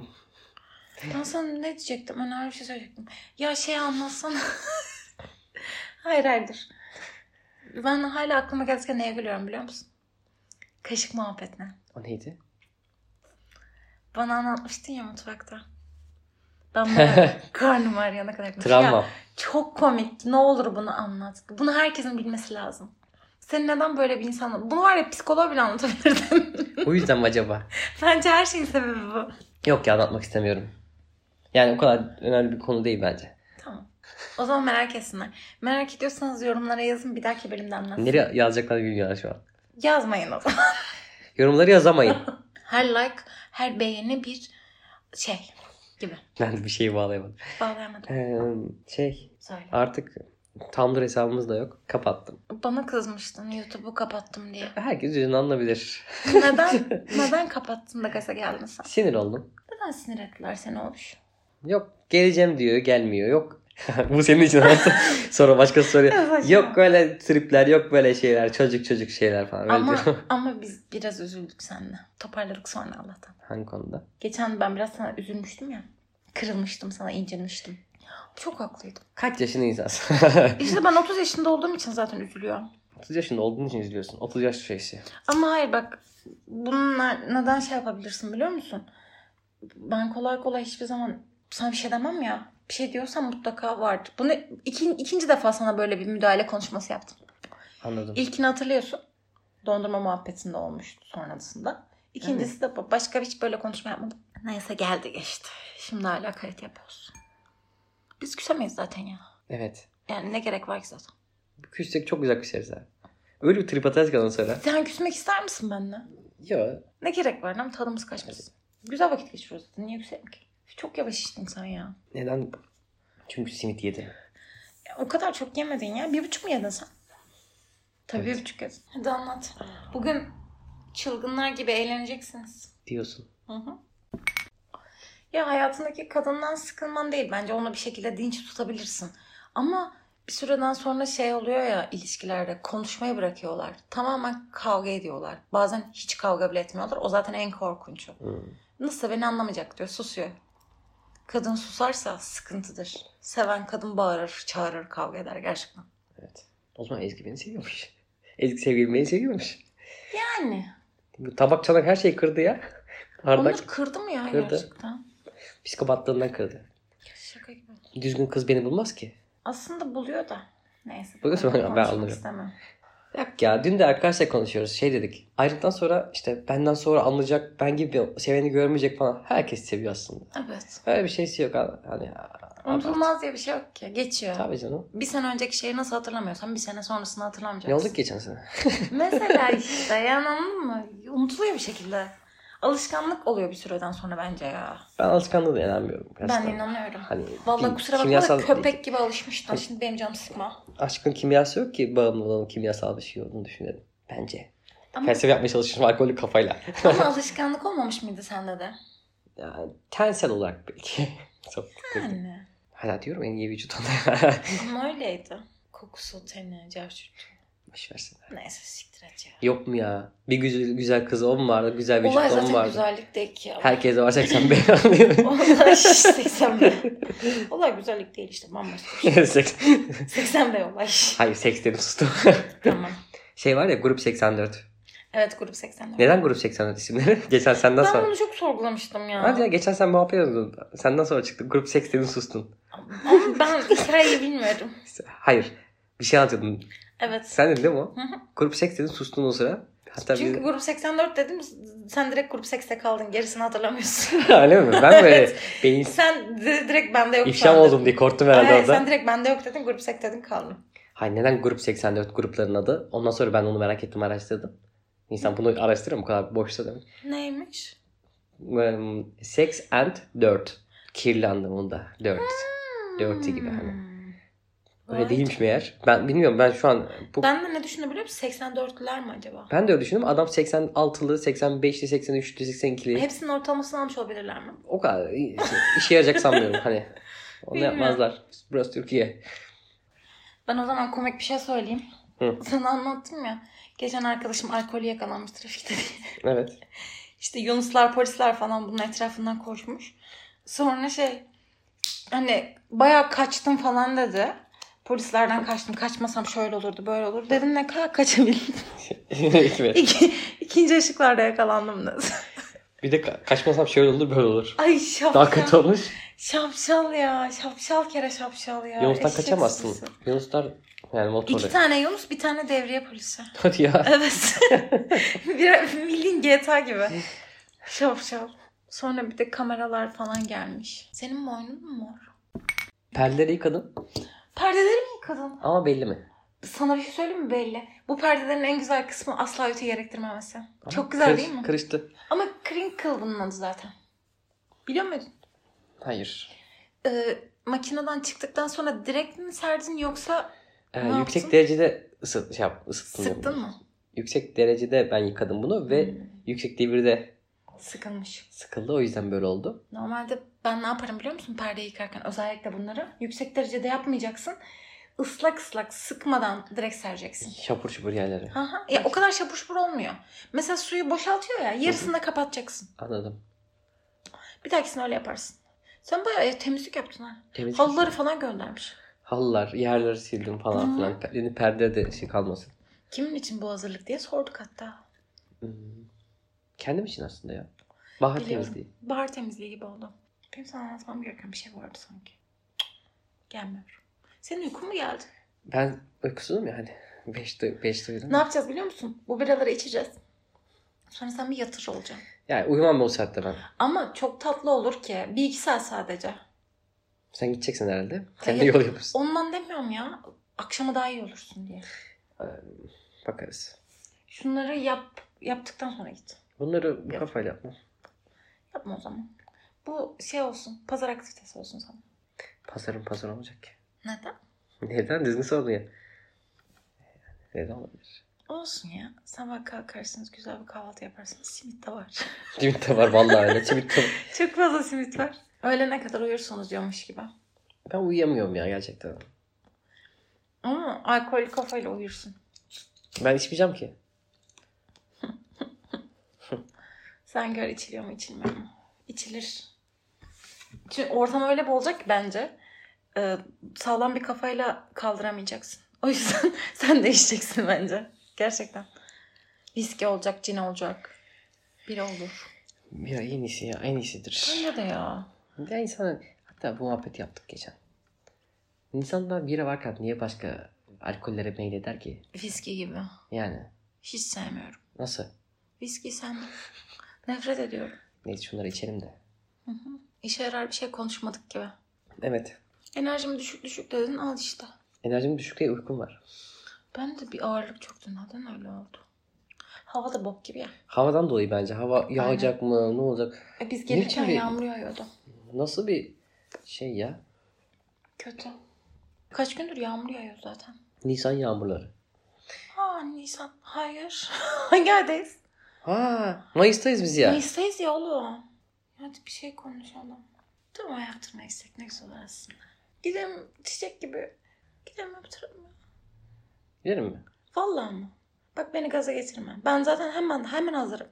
Ben sana ne diyecektim? Önemli bir şey söyleyecektim. Ya şey anlatsana. hayır hayır. Ben hala aklıma gelirken neye gülüyorum biliyor musun? Kaşık muhabbetine. O neydi? Bana anlatmıştın ya mutfakta. Ben böyle karnım ağrıyana kadar. Travma. Ya, çok komik. Ne olur bunu anlat. Bunu herkesin bilmesi lazım. Sen neden böyle bir insan... Bunu var ya psikoloğa bile anlatabilirdin. O yüzden mi acaba? Bence her şeyin sebebi bu. Yok ya anlatmak istemiyorum. Yani o kadar önemli bir konu değil bence. Tamam. O zaman merak etsinler. Merak ediyorsanız yorumlara yazın. Bir dahaki bölümde anlatsın. Nereye yazacaklar bilmiyorlar şu an. Yazmayın o zaman. Yorumları yazamayın. Her like, her beğeni bir şey gibi. Ben de bir şeyi bağlayamadım. Bağlayamadım. Ee, şey Söyle. Artık Tumblr hesabımız da yok. Kapattım. Bana kızmıştın YouTube'u kapattım diye. Herkes yüzünü anlayabilir. Neden? Neden kapattın da gaza geldin sen? Sinir oldum. Neden sinir ettiler seni olmuş? Yok geleceğim diyor gelmiyor. Yok bu senin için anlatsın. Sonra başkası soruyor. Yok böyle tripler yok böyle şeyler. Çocuk çocuk şeyler falan. Öyle ama, diyor. ama biz biraz üzüldük seninle. Toparladık sonra Allah'tan. Hangi konuda? Geçen ben biraz sana üzülmüştüm ya. Kırılmıştım sana incinmiştim. Çok haklıydım. Kaç yaşında insansın? İşte ben otuz yaşında olduğum için zaten üzülüyorum. otuz yaşında olduğun için üzülüyorsun. otuz yaş şeysi. Ama hayır bak. Bununla neden şey yapabilirsin biliyor musun? Ben kolay kolay hiçbir zaman sana bir şey demem ya. Bir şey diyorsam mutlaka vardır. Bunu iki, ikinci defa sana böyle bir müdahale konuşması yaptım. Anladım. İlkini hatırlıyorsun. Dondurma muhabbetinde olmuştu sonrasında. İkincisi evet. de başka hiç böyle konuşma yapmadım. Neyse geldi geçti. Şimdi hala kayıt yapıyoruz. Biz küsemeyiz zaten ya. Evet. Yani ne gerek var ki zaten. Küssek çok güzel küseriz ha. Öyle bir trip atarız ki ondan sonra. Sen küsmek ister misin benimle? Yok. Ne gerek var lan tadımız kaçmasın. Güzel vakit geçiriyoruz zaten. Niye küselim ki? Çok yavaş içtin sen ya. Neden? Çünkü simit yedim. Ya, o kadar çok yemedin ya. Bir buçuk mu yedin sen? Tabii evet. Bir buçuk yedin. Hadi anlat. Bugün çılgınlar gibi eğleneceksiniz. Diyorsun. Hı hı. Ya hayatındaki kadından sıkılman değil. Bence onu bir şekilde dinç tutabilirsin. Ama bir süreden sonra şey oluyor ya ilişkilerde konuşmayı bırakıyorlar. Tamamen kavga ediyorlar. Bazen hiç kavga bile etmiyorlar. O zaten en korkunçu. Hmm. Nasıl beni anlamayacak diyor. Susuyor. Kadın susarsa sıkıntıdır. Seven kadın bağırır, çağırır, kavga eder gerçekten. Evet. O zaman Ezgi beni seviyormuş. Ezgi sevgilim beni seviyormuş. Yani. Tabak çanak her şeyi kırdı ya. Bardak onları kırdı mı ya kırdı. Gerçekten? Psikopatlığından kırdı. Şaka gibi. Düzgün kız beni bulmaz ki. Aslında buluyor da. Neyse. Buluyorsun ben, ben anlıyorum. Yok ya dün de arkadaşlar konuşuyoruz. Şey dedik. Ayrıldıktan sonra işte benden sonra anlayacak, ben gibi bir seveni görmeyecek falan. Herkes seviyor aslında. Evet. Öyle bir şeysi yok. Hani unutulmaz diye bir şey yok ki. Geçiyor. Tabii canım. Bir sene önceki şeyi nasıl hatırlamıyorsan bir sene sonrasını hatırlamayacaksın. Ne oldu geçen sene? Mesela işte yani anladın mı? Unutuluyor bir şekilde. Alışkanlık oluyor bir süreden sonra bence ya. Ben alışkanlığa da inanmıyorum. Gerçekten. Ben inanıyorum. Hani vallahi kusura bakma kimyasal... da köpek gibi alışmıştım. Hani... Şimdi benim canım sıkma. Aşkın kimyası yok ki bağımlılığın kimyasal bir şey olduğunu düşünelim. Bence. Ama... Felsefe yapmaya çalışmışım alkollü kafayla. Ama alışkanlık olmamış mıydı sende de? Yani tensel olarak belki. Yani. Hala diyorum en iyi vücut ama öyleydi. Kokusu, teni, cevşürt. Boş versene. Neyse siktir et ya. Yok mu ya? Bir güzel, güzel kız o mu vardı? Güzel vücut o mu vardı? Olay zaten güzellik değil ki ya. Herkese var seksen beş anlıyorum. Olay seksen beş. Olay güzellik değil işte. Bambaşka. seksen beş olay. Hayır seks dedim sustum. Tamam. Şey var ya grup seksen dört. Evet grup seksen dört. Neden grup seksen dört isimleri? Geçen senden ben sonra. Ben bunu çok sorgulamıştım ya. Hadi ya geçen sen muhabbet ediyordun. Senden sonra çıktı. Grup seks dedin sustun. Ama ben hikayeyi bilmiyorum. Hayır. Bir şey anlatıyordun. Evet. Sen dedin değil mi o? Hı hı. Grup seks dedin sustun o sıra. Hatta çünkü bir... grup seksen dört dedim sen direkt grup sekste kaldın. Gerisini hatırlamıyorsun. Öyle mi? Ben böyle evet. beyin... Sen direkt bende yok. İfşam oldum diye korktum herhalde Hayır, orada. Sen direkt bende yok dedin grup seks dedin kaldın. Hayır neden grup seksen dört grupların adı? Ondan sonra ben onu merak ettim araştırdım. İnsan bunu araştırır mı? Bu kadar boşta demek. Neymiş? Um, sex and dirt. Kirli anlamında. Dirt. Hmm. Dirty gibi hani. Öyle evet. Değilmiş meğer. Ben bilmiyorum ben şu an... Bu... Ben de ne düşündüm biliyor musun? seksen dörtlüler mi acaba? Ben de öyle düşündüm. Adam seksen altılı, seksen beşli, seksen üçlü, seksen ikili. Hepsinin ortalamasını almış olabilirler mi? O kadar. İşe yarayacak sanmıyorum. Hani onu yapmazlar. Burası Türkiye. Ben o zaman komik bir şey söyleyeyim. Hı. Sana anlattım ya. Geçen arkadaşım alkolü yakalanmış trafikte diye. Evet. İşte Yunuslar, polisler falan bunun etrafından koşmuş. Sonra şey hani bayağı kaçtım falan dedi. Polislerden kaçtım. Kaçmasam şöyle olurdu, böyle olurdu. Dedim ne kadar kaçabildim. İki, ikinci ışıklarda yakalandım dedi. Bir de ka- kaçmasam şöyle olur, böyle olur. Ay şapşal. Daha kötü olmuş. Şapşal ya. Şapşal kere şapşal ya. Yunus'tan kaçamazsın. Sesi. Yunuslar yani motorla. İki tane Yunus, bir tane devriye polisi. Hadi ya. Evet. bir bildiğin G T A gibi. Şapşal. Sonra bir de kameralar falan gelmiş. Senin boynun mu mor? Perdeleri yıkadın. Perdeleri mi yıkadın? Ama belli mi? Sana bir şey söyleyeyim mi? Belli. Bu perdelerin en güzel kısmı asla ütü gerektirmemesi. Ama çok güzel kırış, değil mi? Kırıştı. Ama crinkle bunun adı zaten. Biliyor muydun? Hayır. Ee, makineden çıktıktan sonra direkt mi serdin yoksa ee, yüksek yaptın? Derecede ısıt, şey yap, ısıttın. Sıktın mı? Yüksek derecede ben yıkadım bunu hmm. ve yüksek devirde sıkılmış. Sıkıldı, o yüzden böyle oldu. Normalde ben ne yaparım biliyor musun perdeyi yıkarken, özellikle bunları yüksek derecede yapmayacaksın. Islak ıslak sıkmadan direkt sereceksin. Şapur şupur yerleri. Aha. Ya o kadar şapur şupur olmuyor. Mesela suyu boşaltıyor ya, yarısını da kapatacaksın. Anladım. Bir dahakisini öyle yaparsın. Sen bayağı temizlik yaptın ha. Temizlik Halıları yaptım. Falan göndermiş. Halılar, yerleri sildim falan hmm. filan. Yani perde de şey kalmasın. Kimin için bu hazırlık diye sorduk hatta. Hmm. Kendim için aslında ya. Bahar Biliyorum. temizliği. Bahar temizliği gibi oldu. Benim sana anlatmam gereken bir şey vardı sanki. Gelmiyor. Senin uykun mu geldi? Ben uykusuzum ya hani. Beş, beş uyudum. Ne yapacağız biliyor musun? Bu biraları içeceğiz. Sonra sen bir yatır olacaksın. Yani uyumam o saatte ben. Ama çok tatlı olur ki. Bir iki saat sadece. Sen gideceksin herhalde. Sen de yol yapıyorsun. Ondan demiyorum ya. Akşama daha iyi olursun diye. Ee, bakarız. Şunları yap yaptıktan sonra git. Bunları bu Yap. kafayla yapma. Yapma o zaman. Bu şey olsun. Pazar aktivitesi olsun sana. Pazarın pazar olacak ki. Neden? Neden? Düzgün sordun ya. Neden olabilir? Olsun ya. Sabah kalkarsınız, güzel bir kahvaltı yaparsınız. Simit de var. Simit de var vallahi öyle. Simit de var. Çok fazla simit var. Öğlene kadar uyursunuz diyormuş gibi. Ben uyuyamıyorum ya gerçekten. Ama alkollü kafayla uyursun. Ben içmeyeceğim ki. Sen gör içiliyor mu içilmiyor mu? İçilir. Çünkü ortam öyle bir olacak ki bence. Ee, sağlam bir kafayla kaldıramayacaksın. O yüzden sen de içeceksin bence. Gerçekten. Viski olacak, cin olacak. Biri olur. Bira en iyisi ya. En iyisidir. Bence de ya. Ya insan, hatta bu muhabbeti yaptık geçen. İnsanlar bira varken niye başka alkollere meyleder ki? Viski gibi. Yani. Hiç sevmiyorum. Nasıl? Viski sevmem. Nefret ediyorum. Neyse şunları içelim de. Hı hı. İşe yarar bir şey konuşmadık gibi. Evet. Enerjim düşük düşük dedin, al işte. Enerjim düşük değil, uykum var. Ben de bir ağırlık çöktü. Neden öyle oldu? Hava da bok gibi ya. Havadan dolayı bence. Hava yağacak Aynen. mı? Ne olacak? E biz gelirken bir... yağmur yağıyordu. Nasıl bir şey ya? Kötü. Kaç gündür yağmur yağıyor zaten. Nisan yağmurları. Ha Nisan. Hayır. Hangi aydayız? Ha Mayıs'tayız biz ya. Mayıs'tayız ya oğlum. Hadi bir şey konuşalım. Tamam yaptırmak istek ne güzel aslında. Gidelim çiçek gibi. Gidelim yaptıralım mı? Gidelim mi? Vallahi mı? Bak beni gaza getirme. Ben zaten hemen hemen hazırım.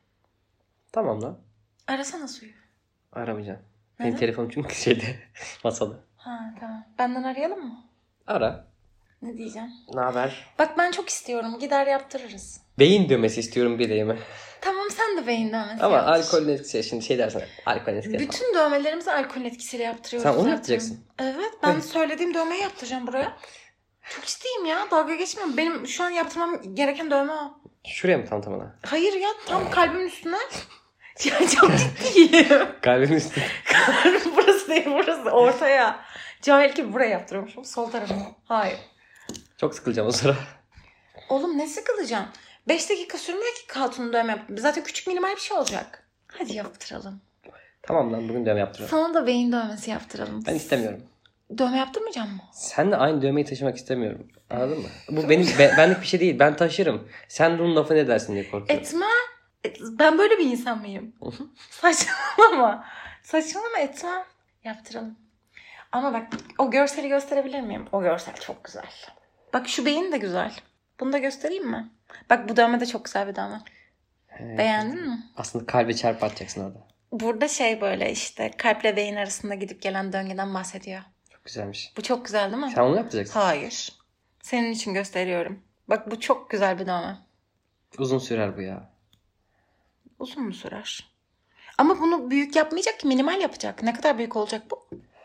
Tamam lan. Arasana suyu. Aramayacağım. Neden? Benim telefonum çünkü şeyde masada. Ha tamam. Benden arayalım mı? Ara. Ne diyeceğim? Ne haber? Bak ben çok istiyorum. Gider yaptırırız. Beyin dövmesi istiyorum bileğime. Tamam sen de beyin dövmesi Ama yaptır. alkolün etkisiyle şimdi şey dersen alkolün etkisiyle Bütün falan. Dövmelerimizi alkolün etkisiyle yaptırıyoruz Sen onu zaten. yapacaksın. Evet ben Hı. söylediğim dövmeyi yaptıracağım buraya. Çok ciddiyim ya, dalga geçmiyorum. Benim şu an yaptırmam gereken dövme o. Şuraya mı tam tamına? Hayır ya, tam kalbimin üstüne. Ya çok ciddiyim. Kalbimin üstüne. Burası değil, burası ortaya. Cahil gibi buraya yaptırıyormuşum, sol tarafıma. Hayır. Çok sıkılacağım o sıra. Oğlum ne sıkılacağım? Beş dakika sürmüyor ki Hatun'un dövme yaptım. Zaten küçük minimal bir şey olacak. Hadi yaptıralım. Tamam lan bugün dövme yaptıralım. Sana da beyin dövmesi yaptıralım. Ben istemiyorum. Dövme yaptırmayacağım mı? Sen de aynı dövmeyi taşımak istemiyorum. Anladın mı? Bu benim be, benlik bir şey değil. Ben taşırım. Sen bunun lafı ne dersin diye korkuyorum. Etme. Ben böyle bir insan mıyım? Saçmalama. Saçmalama etme. Yaptıralım. Ama bak o görseli gösterebilir miyim? O görsel çok güzel. Bak şu beyin de güzel. Bunu da göstereyim mi? Bak bu dövme de çok güzel bir dövme. Evet. Beğendin mi? Aslında kalbe çarpı atacaksın orada. Burada şey böyle işte kalple beyin arasında gidip gelen döngüden bahsediyor. Çok güzelmiş. Bu çok güzel değil mi? Sen onu yapacaksın. Hayır. Senin için gösteriyorum. Bak bu çok güzel bir dövme. Uzun sürer bu ya. Uzun mu sürer? Ama bunu büyük yapmayacak ki, minimal yapacak. Ne kadar büyük olacak bu?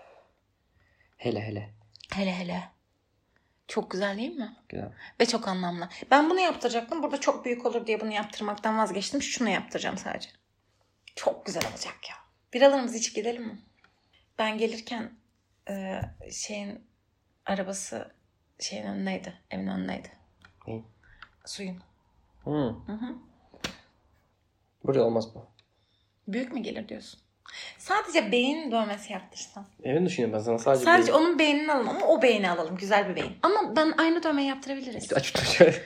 Hele hele. Hele hele. Çok güzel değil mi? Güzel. Ve çok anlamlı. Ben bunu yaptıracaktım. Burada çok büyük olur diye bunu yaptırmaktan vazgeçtim. Şunu yaptıracağım sadece. Çok güzel olacak ya. Biralarımızı içip gidelim mi? Ben gelirken e, şeyin arabası şeyin önündeydi. Evin önündeydi. Ne? Suyun. Hı. Hı hı. Buraya olmaz bu. Büyük mü gelir diyorsun? Sadece beyin dövmesi yaptırsan. Evet düşünüyorum ben sana sadece. Sadece beyin... onun beynini alalım ama o beyni alalım. Güzel bir beyin. Ama ben aynı dövmeyi yaptırabiliriz. İşte açık şöyle.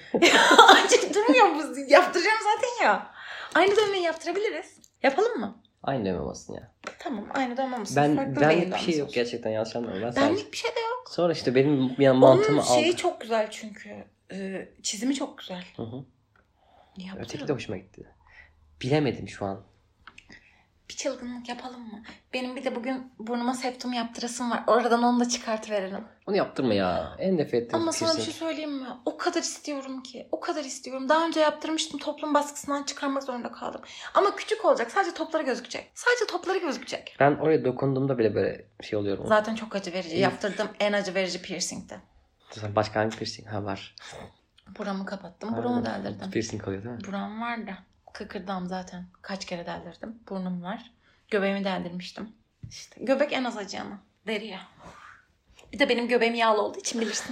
Açık durmuyor mu? Yaptıracağım zaten ya. Aynı dövmeyi yaptırabiliriz. Yapalım mı? Aynı dövme olmasın ya. Tamam aynı dövme olmasın. Ben, Farklı benlik bir şey yok gerçekten, yanlış anlama. Ben benlik sadece... bir şey de yok. Sonra işte benim yani mantığımı aldı. Onun şeyi çok güzel çünkü. Ee, çizimi çok güzel. Hı hı. Yaptıralım. Öteki de hoşuma gitti. Bilemedim şu an. Bir çılgınlık yapalım mı? Benim bir de bugün burnuma septum yaptırasım var. Oradan onu da çıkartıverelim. Onu yaptırma ya. En nefret ettiğim Ama piercing. sana bir şey söyleyeyim mi? O kadar istiyorum ki. O kadar istiyorum. Daha önce yaptırmıştım. Toplum baskısından çıkarmak zorunda kaldım. Ama küçük olacak. Sadece topları gözükecek. Sadece topları gözükecek. Ben oraya dokunduğumda bile böyle şey oluyorum. Zaten çok acı verici. Evet. Yaptırdığım en acı verici piercing'ti. Başka hangi piercing? Ha var. Buramı kapattım. Buramı deldirdim. Piercing kalıyor değil mi? Buram var da. Kıkırdağım zaten. Kaç kere deldirdim. Burnum var. Göbeğimi deldirmiştim. İşte göbek en az acıyanı. Deri ya. Bir de benim göbeğim yağlı olduğu için bilirsin.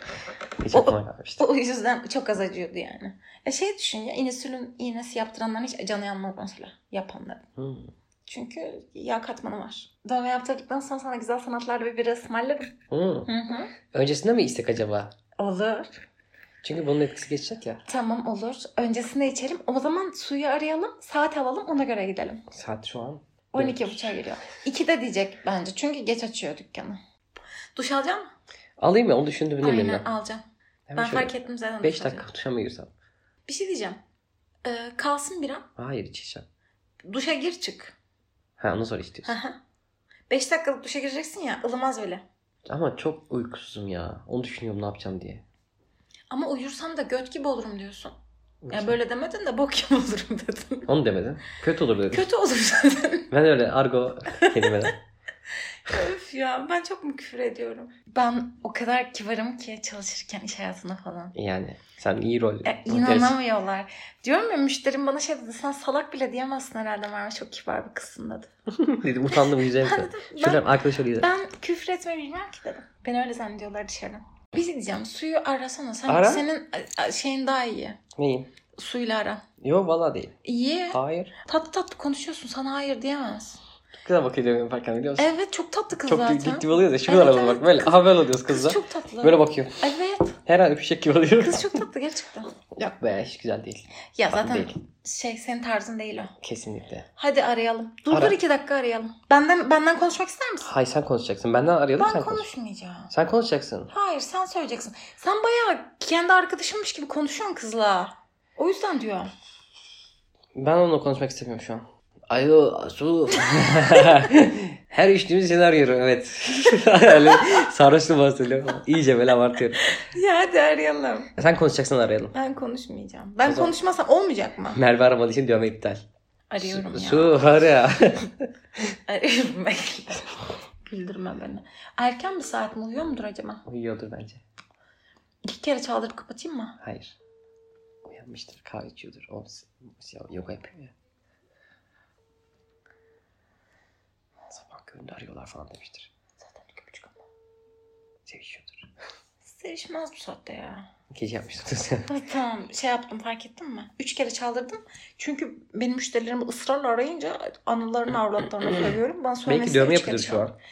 Hiç o, o, o yüzden çok az acıyordu yani. E şey düşün ya, insülin iğnesi yaptıranların hiç canı yanmaz mesela. Yapanların. Hmm. Çünkü yağ katmanı var. Dövme yaptırdıktan sonra sana güzel sanatlarla bir bira ısmarlarım. Hmm. Hı hı. Öncesinde mi içsek acaba? Olur. Çünkü bunun etkisi geçecek ya. Tamam olur. Öncesinde içelim. O zaman suyu arayalım. Saat alalım. Ona göre gidelim. Saat şu an on iki buçuğa geliyor. ikide diyecek bence. Çünkü geç açıyor dükkanı. Duş alacak mısın? Alayım ya, onu düşündüm. Aynen ben. alacağım. Hemen ben fark ettim zaten. beş dakika duşa mı girsem? Bir şey diyeceğim. Ee, kalsın bir an. Hayır, içeceğim. Duşa gir çık. Ha, onu sonra istiyorsun. beş dakikalık duşa gireceksin ya, ılımaz bile. Ama çok uykusuzum ya. Onu düşünüyorum ne yapacağım diye. Ama uyursam da göt gibi olurum diyorsun. Ya yani böyle demedin de bok gibi olurum dedin. Onu demedin. Kötü olur dedim. Kötü olur dedin. Ben öyle argo kelimeler. Öf ya, ben çok mu küfür ediyorum? Ben o kadar kibarım ki çalışırken iş hayatında falan. Yani sen iyi rol. Ya, inanamıyorlar. Diyorum ya, müşterim bana şey dedi, sen salak bile diyemezsin herhalde Merve, çok kibar bir kızsın dedi. Dedim, utandım yüzeyim. Şöyle arkadaş olayım. Ben küfür etmeyi bilmem ki dedim. Beni öyle zannediyorlar dışarıdan. Bir şey diyeceğim, suyu arasana. Sen, ara? Senin şeyin daha iyi. Neyin? Suyla ara. Yok valla değil. İyi. Hayır. Tatlı tatlı konuşuyorsun, sana hayır diyemez. Kıza bakıyor yaparken, biliyor musun? Evet, çok tatlı kız çok zaten. Çok dik gibi oluyoruz ya. Şu kadar evet, evet, evet. bak böyle. Kız, aha böyle oluyoruz kızla. Kız çok tatlı. Böyle bakıyor. Evet. Her an öpüşecek gibi oluyoruz. Kız çok tatlı gerçekten. Yok be, hiç güzel değil. Ya tatlı zaten değil. Şey, senin tarzın değil o. Kesinlikle. Hadi arayalım. Dur Ara. dur iki dakika arayalım. Benden benden konuşmak ister misin? Hayır, sen konuşacaksın. Benden arayalım, ben sen konuş. Ben konuşmayacağım. Sen konuşacaksın. Hayır, sen söyleyeceksin. Sen bayağı kendi arkadaşınmış gibi konuşuyorsun kızla. O yüzden diyorum. Ben onunla konuşmak istemiyorum şu an. Alo Su. Her içtiğimiz seni arıyorum, evet. Öyle sarhoşlu bahsediyorum. İyice böyle abartıyorum. Ya hadi arayalım. Sen konuşacaksan arayalım. Ben konuşmayacağım. Ben konuşmazsam olmayacak mı? Merve aramadığı için dövme iptal. Arıyorum Su, ya. Su ara. Arıyorum bekle. Güldürme beni. Erken bir saat mi, uyuyor mudur acaba? Uyuyordur bence. İki kere çaldırıp kapatayım mı? Hayır. Uyanmıştır, kahve içiyordur. O yoga yapıyor ya. Sabah köründe arıyorlar falan demiştir. Zaten iki buçuk ama. Sevişiyordur. Sevişmez bu saatte ya. Gece yapmıştır sen. Tamam, şey yaptım, fark ettin mi? Üç kere çaldırdım. Çünkü benim müşterilerimi ısrarla arayınca anılarını avratlarını söylüyorum. Bana belki dövme yapıyordur şu an.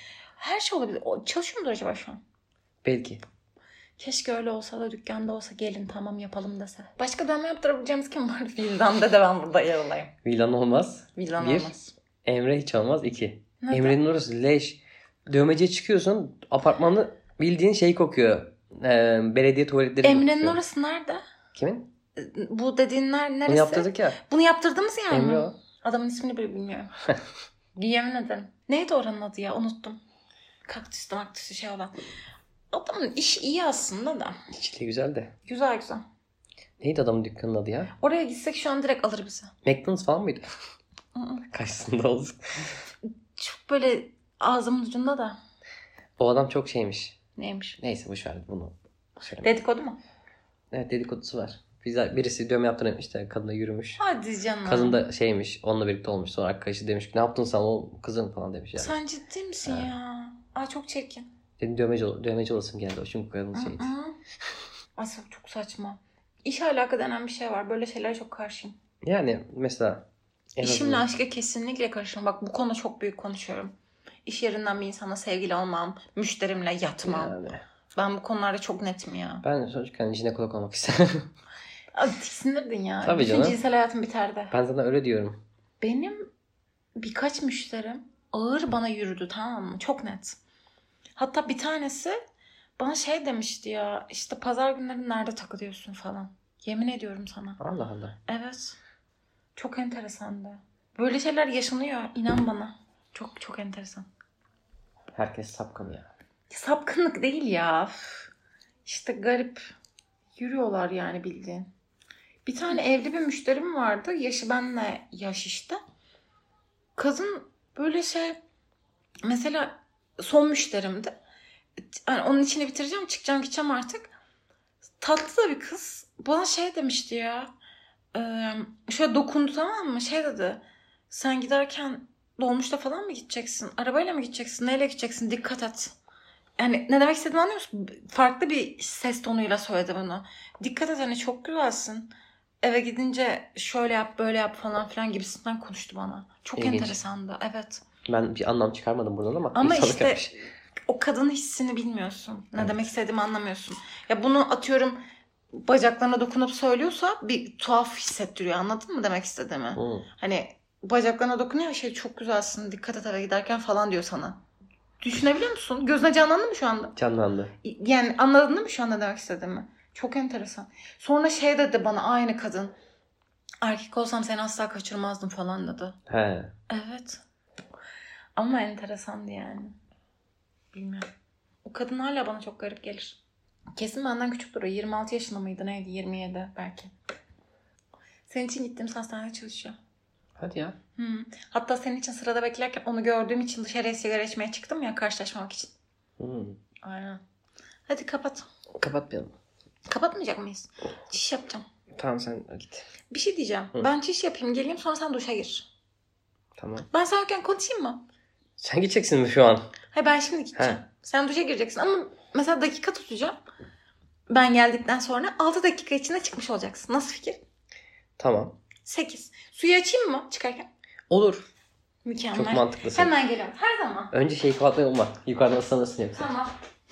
Her şey olabilir. O, çalışıyor mudur acaba şu an? Belki. Keşke öyle olsa da dükkanda olsa gelin tamam yapalım dese. Başka dövme yaptırabileceğimiz kim var? Vildan'da da ben burada yer alayım. Vildan olmaz. Vildan Bir. olmaz. Emre hiç olmaz. İki. Neden? Emre'nin orası leş. Dövmeciye çıkıyorsun. Apartmanda bildiğin şey kokuyor. Ee, belediye tuvaletleri Emre'nin kokuyor. orası nerede? Kimin? Bu dediğin ner neresi? Bunu yaptırdık ya. Bunu yaptırdınız yani. Emre o. Adamın ismini bile bilmiyorum. Yemin ederim. Neydi oranın adı ya? Unuttum. Kaktüsü maktüsü şey olan. Adamın işi iyi aslında da. İçi güzel de. Güzel güzel. Neydi adamın dükkanının adı ya? Oraya gitsek şu an direkt alır bizi. McDonald's falan mıydı? Karşısında olduk. Çok böyle ağzımın ucunda da. O adam çok şeymiş. Neymiş? Neyse boşver bunu. Söyleme. Dedikodu mu? Evet dedikodusu var. Bize birisi dövme yaptırmış işte kadına yürümüş. Hadi canım. Kadın da şeymiş onunla birlikte olmuş. Sonra arkadaşı demiş ki ne yaptın sen o kızın falan demiş yani. Sen ciddi misin Evet. ya? Ay çok çirkin. Dedim dövmeci, ol- dövmeci olasım geldi o çünkü kadın şeydi. Ay çok saçma. İş alaka denen bir şey var. Böyle şeylere çok karşıyım. Yani mesela en İşimle azından- aşka kesinlikle karışmam. Bak bu konu çok büyük konuşuyorum. İş yerinden bir insana sevgili olmam. Müşterimle yatmam. Yani. Ben bu konularda çok netim ya. Ben çocukken jinekolog olmak istedim. Abi tiksinirdin ya. Tabii Bütün canım. cinsel hayatım biterdi. Ben sana öyle diyorum. Benim birkaç müşterim ağır bana yürüdü, tamam mı? Çok net. Hatta bir tanesi bana şey demişti ya, işte pazar günleri nerede takılıyorsun falan. Yemin ediyorum sana. Allah Allah. Evet. Çok enteresandı. Böyle şeyler yaşanıyor. İnan bana. Çok çok enteresan. Herkes sapkın ya. Sapkınlık değil ya. Üf. İşte garip. Yürüyorlar yani bildiğin. Bir tane evli bir müşterim vardı. Yaşı benimle yaş işte. Kadın böyle şey, mesela son müşterimdi. Yani onun içini bitireceğim, çıkacağım, gideceğim artık. Tatlı da bir kız. Bana şey demişti ya. E, şöyle dokundu, tamam mı? Şey dedi. Sen giderken dolmuşta falan mı gideceksin? Arabayla mı gideceksin? Neyle gideceksin? Dikkat et. Yani ne demek istediğimi anlıyor musun? Farklı bir ses tonuyla söyledi bunu. Dikkat et, hani çok güzelsin. Eve gidince şöyle yap, böyle yap falan filan gibisinden konuştu bana. Çok İlginç. enteresandı. Evet. Ben bir anlam çıkarmadım buradan ama. Ama insanlık işte yapmış. o kadının hissini bilmiyorsun. Ne Evet. demek istediğimi anlamıyorsun. Ya bunu atıyorum bacaklarına dokunup söylüyorsa bir tuhaf hissettiriyor. Anladın mı demek istediğimi? Hmm. Hani bacaklarına dokunuyor, şey çok güzelsin, dikkat et eve giderken falan diyor sana. Düşünebiliyor musun? Gözüne canlandı mı şu anda? Canlandı. Yani anladın değil mi şu anda demek istediğimi? Çok enteresan. Sonra şey dedi bana aynı kadın. Erkek olsam seni asla kaçırmazdım falan dedi. He. Evet. Ama enteresandı yani. Bilmiyorum. O kadın hala bana çok garip gelir. Kesin benden küçüktür o. yirmi altı yaşında mıydı neydi? yirmi yedi belki. Senin için gittiğimiz hastanede çalışıyor. Hadi ya. Hı. Hatta senin için sırada beklerken onu gördüğüm için dışarıya sigara içmeye çıktım ya karşılaşmamak için. Hmm. Aynen. Hadi kapat. Kapatmayalım. Kapatmayacak mıyız? Çiş yapacağım. Tamam sen git. Bir şey diyeceğim. Hı. Ben çiş yapayım geleyim sonra sen duşa gir. Tamam. Ben sen yokken konuşayım mı? Sen gideceksin mi şu an? Hayır ben şimdi gideceğim. He. Sen duşa gireceksin ama mesela dakika tutacağım. Ben geldikten sonra altı dakika içinde çıkmış olacaksın. Nasıl fikir? Tamam. sekiz. Suyu açayım mı çıkarken? Olur. Mükemmel. Çok mantıklısın. Hemen geliyorum. Her zaman. Önce şeyi kapatmayı unutma. Yukarıdan ıslanırsın yoksa. Tamam.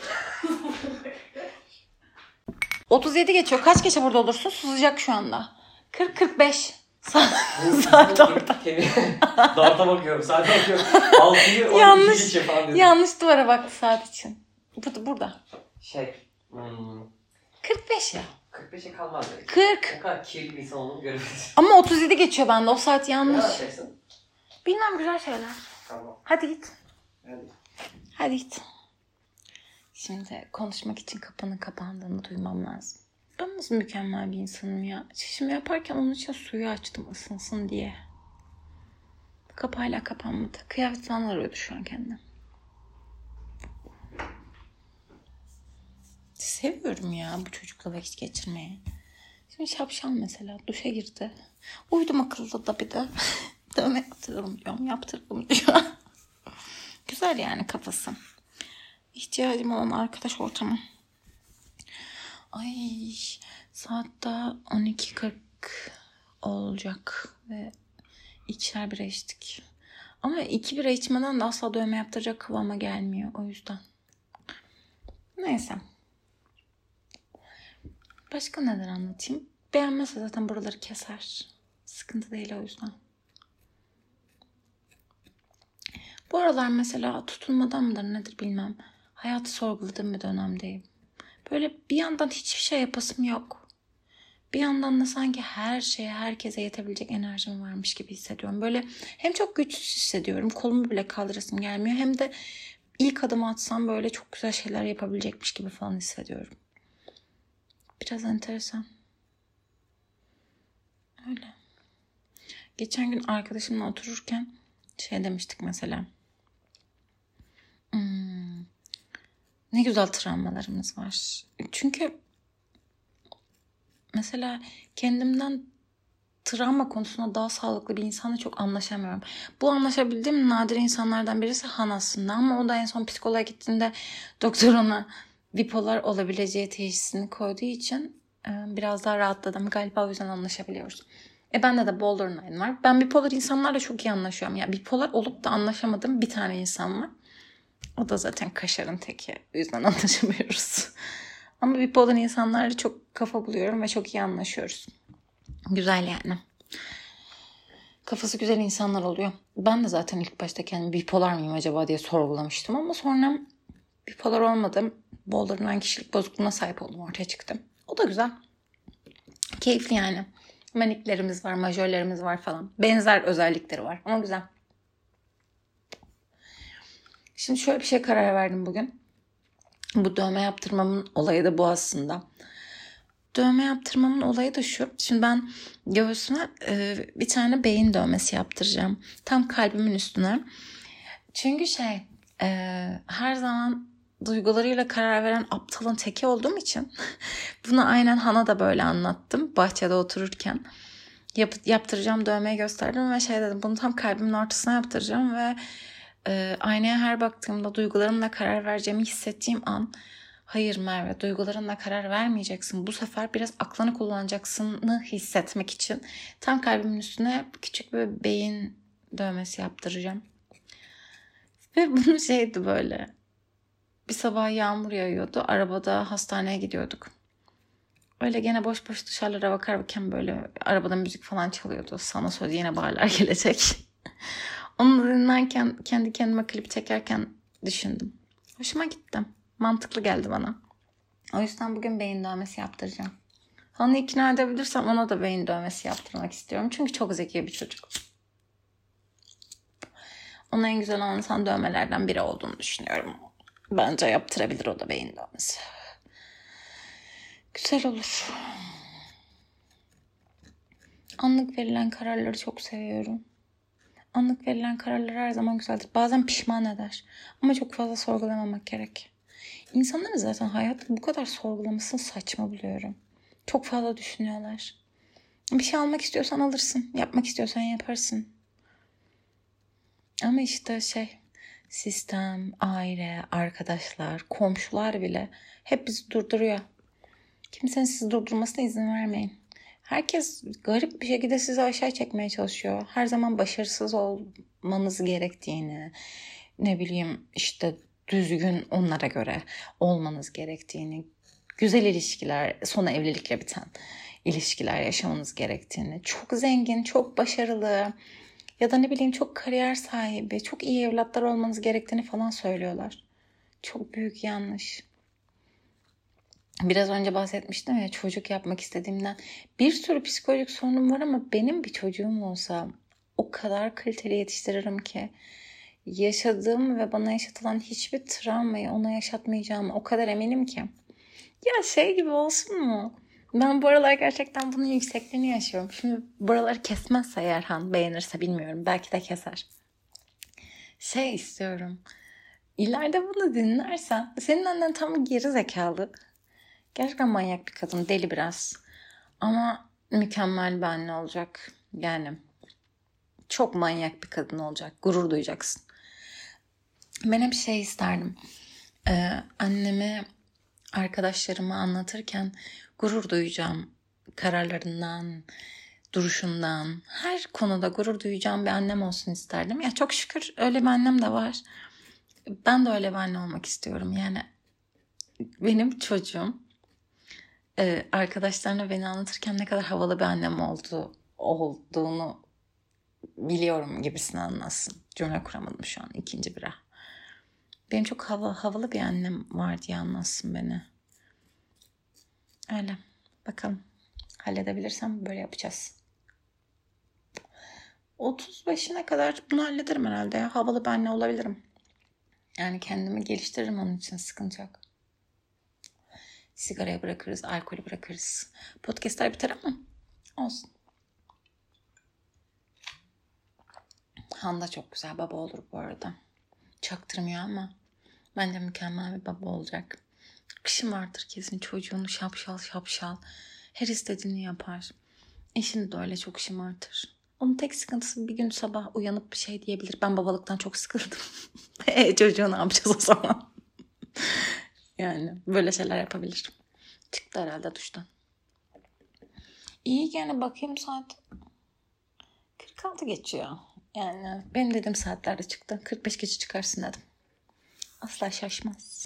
otuz yedi geçiyor. Kaç geçe burada olursun? Sızacak şu anda. kırk kırk beş. Saat, saat orada. Darta bakıyorum. Saate bakıyorum. altıyı Yanlış. Yanlış duvara baktı saat için. Bu, burada. Şey. Hmm, kırk beş ya. kırk beşe kalmaz. Yani. kırk. Ne kadar kirli bir insan olduğunu görebiliriz. Ama otuz yedi geçiyor bende. O saat Ne yanlış. yapacaksın? Bilmem, güzel şeyler. Tamam. Hadi git. Hadi. Hadi git. Şimdi konuşmak için kapının kapandığını duymam lazım. Ben nasıl mükemmel bir insanım ya. Çişimi yaparken onun için suyu açtım ısınsın diye. Kapı hala kapanmadı. Kıyafet falan arıyordu şu an kendine. Seviyorum ya bu çocukla vakit geçirmeyi. Şimdi şapşal mesela duşa girdi. Uyudum akıllı da bir de. Dövme yaptıralım diyorum. Yaptırdım diyor. Güzel yani kafası. İhtiyacım olan arkadaş ortamı. Ay saat daha on iki kırk olacak ve ikişer bira içtik. Ama iki bira içmeden de asla dövme yaptıracak kıvama gelmiyor o yüzden. Neyse. Başka neler anlatayım? Beğenmezse zaten buraları keser. Sıkıntı değil o yüzden. Bu aralar mesela tutulmadan mıdır nedir bilmem. Hayatı sorguladığım bir dönemdeyim. Böyle bir yandan hiçbir şey yapasım yok. Bir yandan da sanki her şeye, herkese yetebilecek enerjim varmış gibi hissediyorum. Böyle hem çok güçsüz hissediyorum. Kolumu bile kaldırasım gelmiyor. Hem de ilk adım atsam böyle çok güzel şeyler yapabilecekmiş gibi falan hissediyorum. Biraz enteresan. Öyle. Geçen gün arkadaşımla otururken şey demiştik mesela. Hmm, ne güzel travmalarımız var. Çünkü mesela kendimden travma konusunda daha sağlıklı bir insanla çok anlaşamıyorum. Bu anlaşabildiğim nadir insanlardan birisi Han aslında. Ama o da en son psikoloğa gittiğinde doktor ona bipolar olabileceği teşhisini koyduğu için biraz daha rahatladım. Galiba o yüzden anlaşabiliyoruz. E bende de borderline var. Ben bipolar insanlarla çok iyi anlaşıyorum. Yani bipolar olup da anlaşamadığım bir tane insan var. O da zaten kaşarın teki. O yüzden anlaşamıyoruz. Ama bipolar insanlarla çok kafa buluyorum ve çok iyi anlaşıyoruz. Güzel yani. Kafası güzel insanlar oluyor. Ben de zaten ilk başta kendimi bipolar mıyım acaba diye sorgulamıştım. Ama sonra bipolar olmadım. Borderline kişilik bozukluğuna sahip oldum. Ortaya çıktım. O da güzel. Keyifli yani. Maniklerimiz var, majörlerimiz var falan. Benzer özellikleri var ama güzel. Şimdi şöyle bir şey karar verdim bugün. Bu dövme yaptırmamın olayı da bu aslında. Dövme yaptırmamın olayı da şu. Şimdi ben göğsüme e, bir tane beyin dövmesi yaptıracağım. Tam kalbimin üstüne. Çünkü şey e, her zaman duygularıyla karar veren aptalın teki olduğum için bunu aynen Han'a da böyle anlattım bahçede otururken. Yap, yaptıracağım dövmeyi gösterdim ve şey dedim, bunu tam kalbimin ortasına yaptıracağım ve e, aynaya her baktığımda duygularımla karar vereceğimi hissettiğim an, hayır Merve, duygularınla karar vermeyeceksin, bu sefer biraz aklını kullanacaksını hissetmek için tam kalbimin üstüne küçük bir beyin dövmesi yaptıracağım. Ve bunu şeydi böyle, bir sabah yağmur yağıyordu, arabada hastaneye gidiyorduk. Öyle gene boş boş dışarılara bakarken böyle arabada müzik falan çalıyordu. Sana söz yine bağırlar gelecek. Onu dinlerken kendi kendime klip çekerken düşündüm. Hoşuma gitti. Mantıklı geldi bana. O yüzden bugün beyin dövmesi yaptıracağım. Onu ikna edebilirsem ona da beyin dövmesi yaptırmak istiyorum. Çünkü çok zeki bir çocuk. Ona en güzel anlatan dövmelerden biri olduğunu düşünüyorum. Bence yaptırabilir o da beyin dövmesi. Güzel olur. Anlık verilen kararları çok seviyorum. Anlık verilen kararlar her zaman güzeldir. Bazen pişman eder. Ama çok fazla sorgulamamak gerek. İnsanların zaten hayatı bu kadar sorgulamasını saçma buluyorum. Çok fazla düşünüyorlar. Bir şey almak istiyorsan alırsın. Yapmak istiyorsan yaparsın. Ama işte şey, sistem, aile, arkadaşlar, komşular bile hep bizi durduruyor. Kimsenin sizi durdurmasına izin vermeyin. Herkes garip bir şekilde sizi aşağı çekmeye çalışıyor. Her zaman başarısız olmanız gerektiğini, ne bileyim işte düzgün onlara göre olmanız gerektiğini, güzel ilişkiler, sonu evlilikle biten ilişkiler yaşamanız gerektiğini, çok zengin, çok başarılı ya da ne bileyim çok kariyer sahibi, çok iyi evlatlar olmanız gerektiğini falan söylüyorlar. Çok büyük yanlış. Biraz önce bahsetmiştim ya, çocuk yapmak istediğimden. Bir sürü psikolojik sorunum var ama benim bir çocuğum olsa o kadar kaliteli yetiştiririm ki, yaşadığım ve bana yaşatılan hiçbir travmayı ona yaşatmayacağıma o kadar eminim ki. Ya şey gibi olsun mu? Ben bu aralar gerçekten bunun yüksekliğini yaşıyorum. Şimdi buraları kesmezse eğer Han, beğenirse bilmiyorum, belki de keser. Şey istiyorum. İleride bunu dinlersen, senin annen tam geri zekalı. Gerçekten manyak bir kadın, deli biraz. Ama mükemmel bir anne olacak. Yani çok manyak bir kadın olacak. Gurur duyacaksın. Ben hep şey isterdim. Ee, anneme, arkadaşlarıma anlatırken gurur duyacağım kararlarından, duruşundan, her konuda gurur duyacağım bir annem olsun isterdim. Ya çok şükür öyle bir annem de var. Ben de öyle bir anne olmak istiyorum. Yani benim çocuğum e, arkadaşlarına beni anlatırken ne kadar havalı bir annem oldu, olduğunu biliyorum gibisini anlasın. Cümle kuramadım şu an, ikinci bira. Benim çok hava, havalı bir annem var diye anlatsın beni. Öyle. Bakalım. Halledebilirsem böyle yapacağız. otuz beşine kadar bunu hallederim herhalde ya. Havalı bir anne olabilirim. Yani kendimi geliştiririm, onun için sıkıntı yok. Sigarayı bırakırız, alkolü bırakırız. Podcastlar biter ama olsun. Han da çok güzel baba olur bu arada. Çaktırmıyor ama bence mükemmel bir baba olacak. Kışım vardır kesin, çocuğunu şapşal şapşal her istediğini yapar. Eşini de öyle çok şımartır. Onun tek sıkıntısı bir gün sabah uyanıp bir şey diyebilir. Ben babalıktan çok sıkıldım. e, çocuğu ne yapacağız o zaman? Yani böyle şeyler yapabilir. Çıktı herhalde duştan. İyi, gene bakayım saat kırk altı geçiyor. Yani benim dediğim saatlerde çıktı. kırk beş geçe çıkarsın dedim. Asla şaşmaz.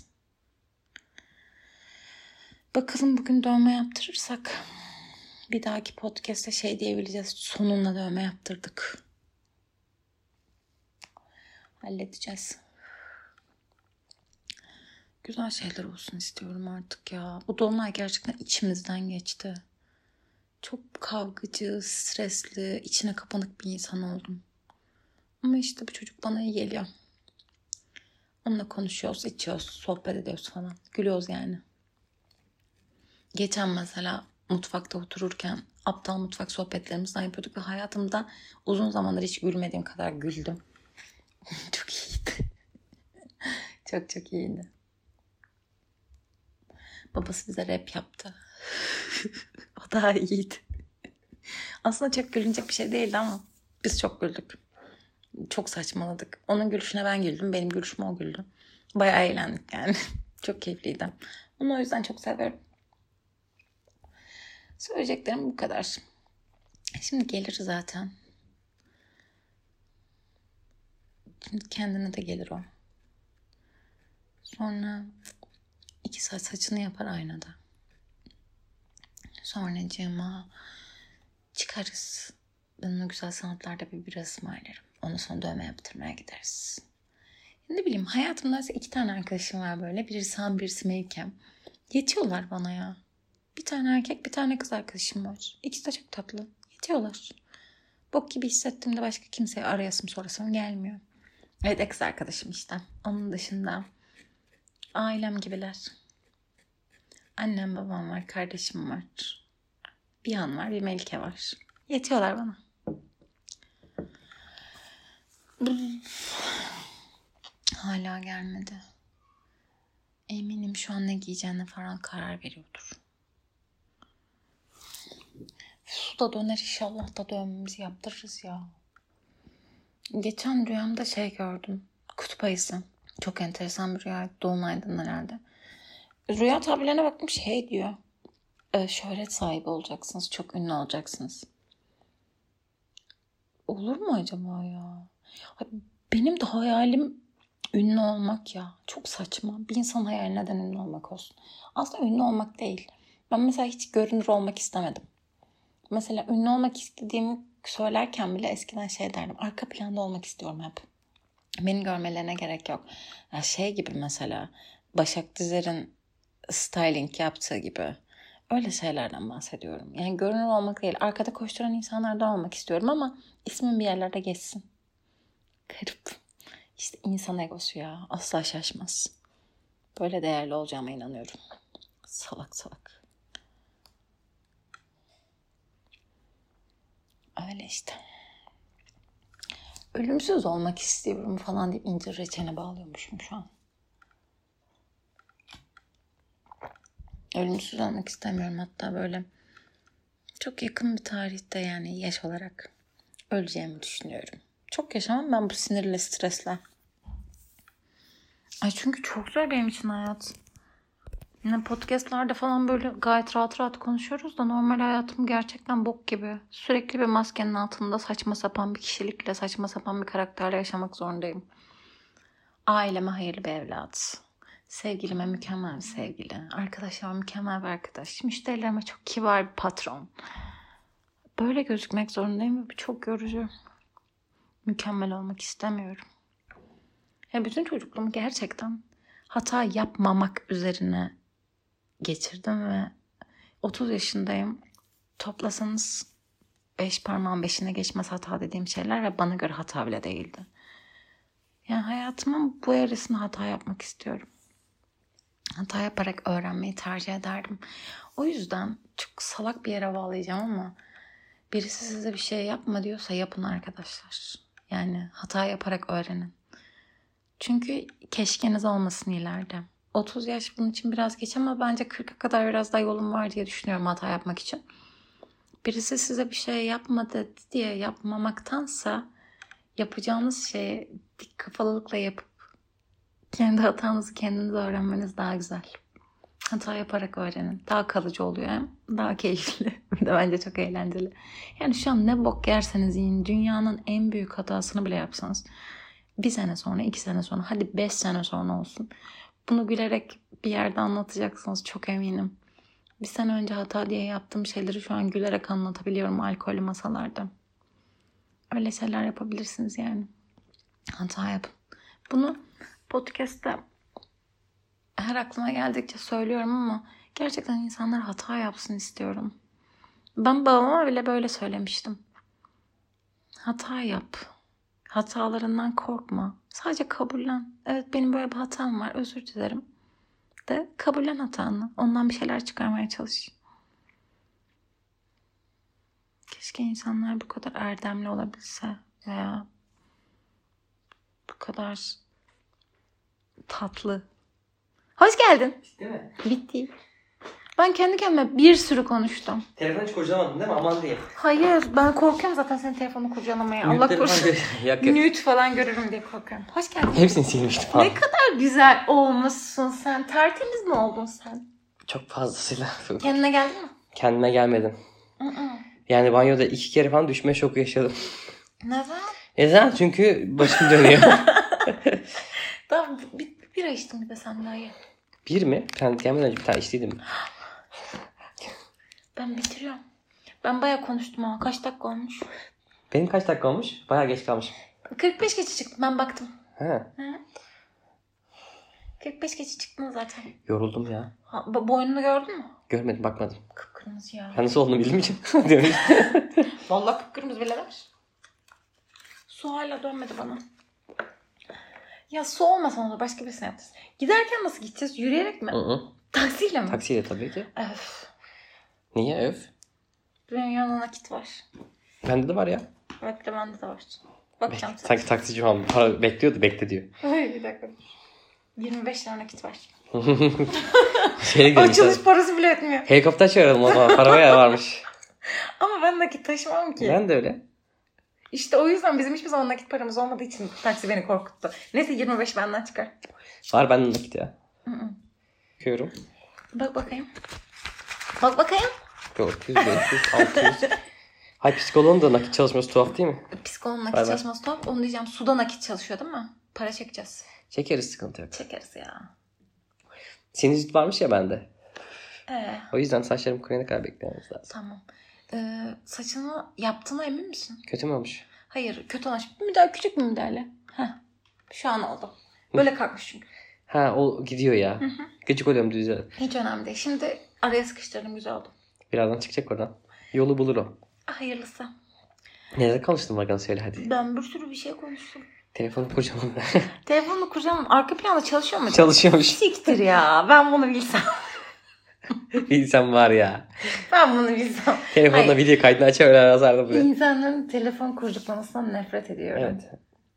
Bakalım bugün dövme yaptırırsak bir dahaki podcast'te şey diyebileceğiz. Sonunda dövme yaptırdık. Halledeceğiz. Güzel şeyler olsun istiyorum artık ya. Bu dolunay gerçekten içimizden geçti. Çok kavgacı, stresli, içine kapanık bir insan oldum. Ama işte bu çocuk bana iyi geliyor. Onunla konuşuyoruz, içiyoruz, sohbet ediyoruz falan. Gülüyoruz yani. Geçen mesela mutfakta otururken aptal mutfak sohbetlerimizden yapıyorduk ve hayatımda uzun zamandır hiç gülmediğim kadar güldüm. Çok iyiydi. Çok çok iyiydi. Babası bize rap yaptı. O daha iyiydi. Aslında çok gülünecek bir şey değildi ama biz çok güldük. Çok saçmaladık. Onun gülüşüne ben güldüm. Benim gülüşüme o güldü. Bayağı eğlendik yani. Çok keyifliydi. Onu o yüzden çok seviyorum. Söyleyeceklerim bu kadar. Şimdi gelir zaten. Şimdi kendine de gelir o. Sonra iki saat saçını yapar aynada. Sonracığıma çıkarız. Ben ona güzel sanatlarda bir bira ısmarlarım. Ondan sonra dövme yaptırmaya gideriz. Ne bileyim, hayatımda iki tane arkadaşım var böyle. Birisi Han, birisi Melkem. Yetiyorlar bana ya. Bir tane erkek, bir tane kız arkadaşım var. İkisi de çok tatlı. Yetiyorlar. Bok gibi hissettiğimde başka kimseye arayasım sorasım gelmiyor. Evet, ex arkadaşım işte. Onun dışında ailem gibiler. Annem, babam var, kardeşim var. Bir Han var, bir Melike var. Yetiyorlar bana. Hala gelmedi. Eminim şu an ne giyeceğine falan karar veriyordur. Su da döner inşallah, da dövmemizi yaptırırız ya. Geçen rüyamda şey gördüm. Kutup ayısı. Çok enteresan bir rüya. Dolunay'dan herhalde. Rüya tabirlerine baktım, şey diyor. E, şöhret sahibi olacaksınız. Çok ünlü olacaksınız. Olur mu acaba ya? Benim de hayalim ünlü olmak ya. Çok saçma. Bir insan hayali neden ünlü olmak olsun? Aslında ünlü olmak değil. Ben mesela hiç görünür olmak istemedim. Mesela ünlü olmak istediğimi söylerken bile eskiden şey derdim. Arka planda olmak istiyorum hep. Beni görmelerine gerek yok. Ya şey gibi mesela Başak Dizer'in styling yaptığı gibi. Öyle şeylerden bahsediyorum. Yani görünür olmak değil. Arkada koşturan insanlardan olmak istiyorum ama ismim bir yerlerde geçsin. Garip. İşte insan egosu ya. Asla şaşmaz. Böyle değerli olacağıma inanıyorum. Salak salak. Öyle işte. Ölümsüz olmak istiyorum falan deyip incir reçene bağlıyormuşum şu an. Ölümsüz olmak istemiyorum, hatta böyle çok yakın bir tarihte, yani yaş olarak öleceğimi düşünüyorum. Çok yaşamam ben bu sinirle, stresle. Ay çünkü çok zor benim için hayat. Yine podcastlerde falan böyle gayet rahat rahat konuşuyoruz da normal hayatım gerçekten bok gibi. Sürekli bir maskenin altında saçma sapan bir kişilikle, saçma sapan bir karakterle yaşamak zorundayım. Aileme hayırlı bir evlat. Sevgilime mükemmel bir sevgili. Arkadaşlarıma mükemmel bir arkadaş. Müşterilerime çok kibar bir patron. Böyle gözükmek zorundayım ve bu çok yorucu. Mükemmel olmak istemiyorum. Ya bütün çocukluğumu gerçekten hata yapmamak üzerine geçirdim ve otuz yaşındayım. Toplasanız beş parmağın beşine geçmez hata dediğim şeyler ve bana göre hata bile değildi. Yani hayatımın bu evresinde hata yapmak istiyorum. Hata yaparak öğrenmeyi tercih ederdim. O yüzden çok salak bir yere bağlayacağım ama birisi size bir şey yapma diyorsa yapın arkadaşlar. Yani hata yaparak öğrenin. Çünkü keşkeniz olmasın ileride. otuz yaş bunun için biraz geç ama bence kırka kadar biraz daha yolum var diye düşünüyorum hata yapmak için. Birisi size bir şey yapma dedi diye yapmamaktansa yapacağınız şeyi dik kafalılıkla yapıp kendi hatanızı kendiniz öğrenmeniz daha güzel. Hata yaparak öğrenin. Daha kalıcı oluyor hem. Daha keyifli. Bir de bence çok eğlenceli. Yani şu an ne bok yerseniz yiyin. Dünyanın en büyük hatasını bile yapsanız. Bir sene sonra, iki sene sonra, hadi beş sene sonra olsun. Bunu gülerek bir yerde anlatacaksınız çok eminim. Bir sene önce hata diye yaptığım şeyleri şu an gülerek anlatabiliyorum alkollü masalarda. Öyle şeyler yapabilirsiniz yani. Hata yapın. Bunu podcast'te her aklıma geldikçe söylüyorum ama gerçekten insanlar hata yapsın istiyorum. Ben babama bile böyle söylemiştim. Hata yap. Hatalarından korkma. Sadece kabullen. Evet benim böyle bir hatam var. Özür dilerim. De kabullen hatanı. Ondan bir şeyler çıkarmaya çalış. Keşke insanlar bu kadar erdemli olabilse veya bu kadar tatlı. Hoş geldin. Değil mi? Bitti. Ben kendi kendime bir sürü konuştum. Telefonu hiç kurcalamadın değil mi? Aman diye. Hayır ben korkuyorum zaten senin telefonunu kurcalamaya. Allah korusun. Nude falan görürüm diye korkuyorum. Hoş geldin. Hepsini silmiştim falan. Ne kadar güzel olmuşsun sen. Tertemiz mi oldun sen? Çok fazlasıyla. Kendine geldin mi? Kendime gelmedim. Hı-hı. Yani banyoda iki kere falan düşme şoku yaşadım. Neden? Neden? Çünkü başım dönüyor. Daha bir, bir, bir ay içtim bir de sen daha iyi. Bir mi? Ben gelmeden önce bir tane içtiydim. Ben bitiriyorum. Ben bayağı konuştum ama kaç dakika olmuş? Benim kaç dakika olmuş? Bayağı geç kalmış. kırk beş geçe çıktım ben baktım. He. He. kırk beş geçe çıktın zaten. Yoruldum ya. Ha, bo- boynunu gördün mü? Görmedim, bakmadım. Kıpkırmızı ya. Ben nasıl olduğunu bildiğim için. Vallahi kıpkırmızı bile demiş. Su hala dönmedi bana. Ya su olmasa olur başka birisine yapacağız. Giderken nasıl gideceğiz? Yürüyerek mi? Hı-hı. Taksiyle mi? Taksiyle tabii ki. Öf. Niye öf? Benim yanımda nakit var. Bende de var ya. Evet de bende de var. Bakacağım Bek- sana. sanki taksici falan para bekliyordu, bekle diyor. Hayır bir dakika. yirmi beş lira nakit var. Şöyle gidelim. Açılış parası bile etmiyor. Helikopter çağıralım o zaman. Para bayağı varmış. Ama ben nakit taşımam ki. Ben de öyle. İşte o yüzden bizim hiçbir zaman nakit paramız olmadığı için taksi beni korkuttu. Neyse yirmi beş benden çıkar. Var bende nakit ya. Hı hı. Bakıyorum. Bak bakayım. Bak bakayım. dört yüz, beş yüz, altı yüz. Hay psikoloğun da nakit çalışması tuhaf değil mi? Psikoloğun nakit Var, var. çalışması tuhaf. Onu diyeceğim. Suda nakit çalışıyor değil mi? Para çekeceğiz. Çekeriz, sıkıntı yok. Çekeriz ya. Sinüzit varmış ya bende. Ee, O yüzden saçlarım kuruyana kadar beklememiz lazım. tamam. Ee, saçını yaptığına emin misin? Kötü mü olmuş? Hayır. Kötü olmuş. Bir müdahale, küçük bir müdahale. Heh. Şu an oldu. Böyle kalkmış çünkü. Ha o gidiyor ya. Hı hı. Gıcık oluyorum düzce. Hiç önemli değil. Şimdi araya sıkıştırdım. Güzel oldu. Birazdan çıkacak oradan. Yolu bulur o. Hayırlısı. Nerede konuştun bakalım, söyle hadi. Ben bir sürü bir şey konuştum. Telefonu kocaman. Telefonunu kuracağım. Arka planda çalışıyor mu? Çalışıyormuş. Siktir ya. Ben bunu bilsem. İnsan var ya. Ben bunu bilsem. Telefonla Hayır. video kaydını açar öyle yazardı buraya. İnsanların telefon kurcuklamasından nefret ediyorum. Evet.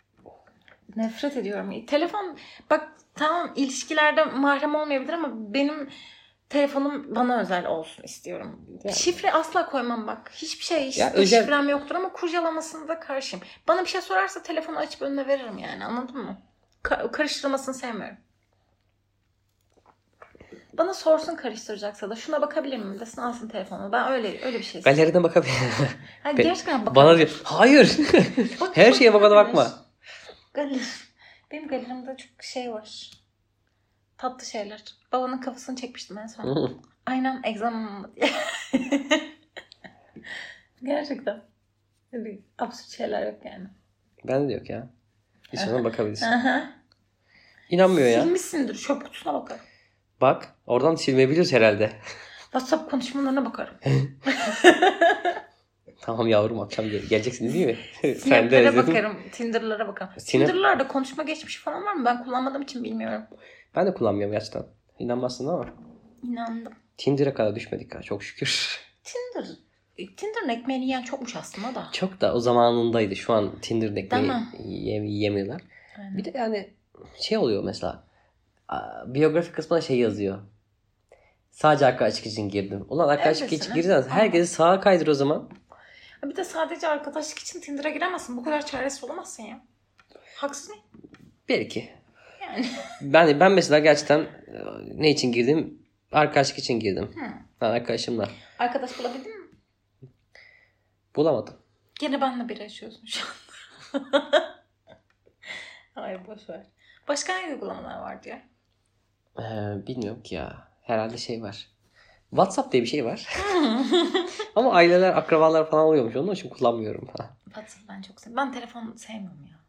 Nefret ediyorum. Telefon bak tamam ilişkilerde mahrem olmayabilir ama benim telefonum bana özel olsun istiyorum. Yani. Şifre asla koymam bak. Hiçbir şey hiç Ya özel... şifrem yoktur ama kurcalamasına da karşıyım. Bana bir şey sorarsa telefonu açıp önüne veririm yani, anladın mı? Ka- karıştırmasını sevmiyorum. bana sorsun karıştıracaksa da şuna bakabilir miyim desin, alsın telefonu. Ben öyle öyle bir şey istiyorum. Galeriden bakabilir. Ha, gerçekten bakabilir. Bana diyor hayır. Bak, her şeye bakana bakma. Galer. Benim galerimde çok şey var. Tatlı şeyler. Babanın kafasını çekmiştim en son. Aynen egzama diye. Gerçekten. Öyle absürt şeyler yok yani. Ben de yok ya. Bir sonra bakabilirsin. İnanmıyor ya. Silmişsindir. Çöp kutusuna bakar. Bak. Oradan silmeyebiliriz herhalde. WhatsApp konuşmalarına bakarım. Tamam yavrum akşam gel- geleceksin değil mi? Sen de bakarım. Tinder'lara bakarım. Sinep... Tinder'larda konuşma geçmişi falan var mı? Ben kullanmadığım için bilmiyorum. Ben de kullanmıyorum gerçekten. İnanmazsın ama. İnandım. Tinder'a kadar düşmedik ha çok şükür. Tinder. Tinder'ın ekmeğini yiyen çokmuş aslında da. Çok da o zamanındaydı. Şu an Tinder'ın ekmeği yem- yemiyorlar. Aynen. Bir de yani şey oluyor mesela. Biyografi kısmına şey yazıyor. Sadece arkadaşlık için girdim. Ulan arkadaşlık için girsen herkesi sağa kaydır o zaman. Bir de sadece arkadaşlık için Tinder'a giremezsin. Bu kadar çaresiz olamazsın ya. Haksız mıyım? Belki. Yani. Ben, ben mesela gerçekten ne için girdim? Arkadaşlık için girdim. Hmm. Ben arkadaşımla. Arkadaş bulabildin mi? Bulamadım. Gene benimle bir yaşıyorsun şu an. Hayır boş ver. Başka hangi uygulamalar var diye? Ee, bilmiyorum ki ya. Herhalde şey var. WhatsApp diye bir şey var. Ama aileler, akrabalar falan oluyormuş. Onun için kullanmıyorum falan. WhatsApp ben çok seviyorum. Ben telefon sevmiyorum ya.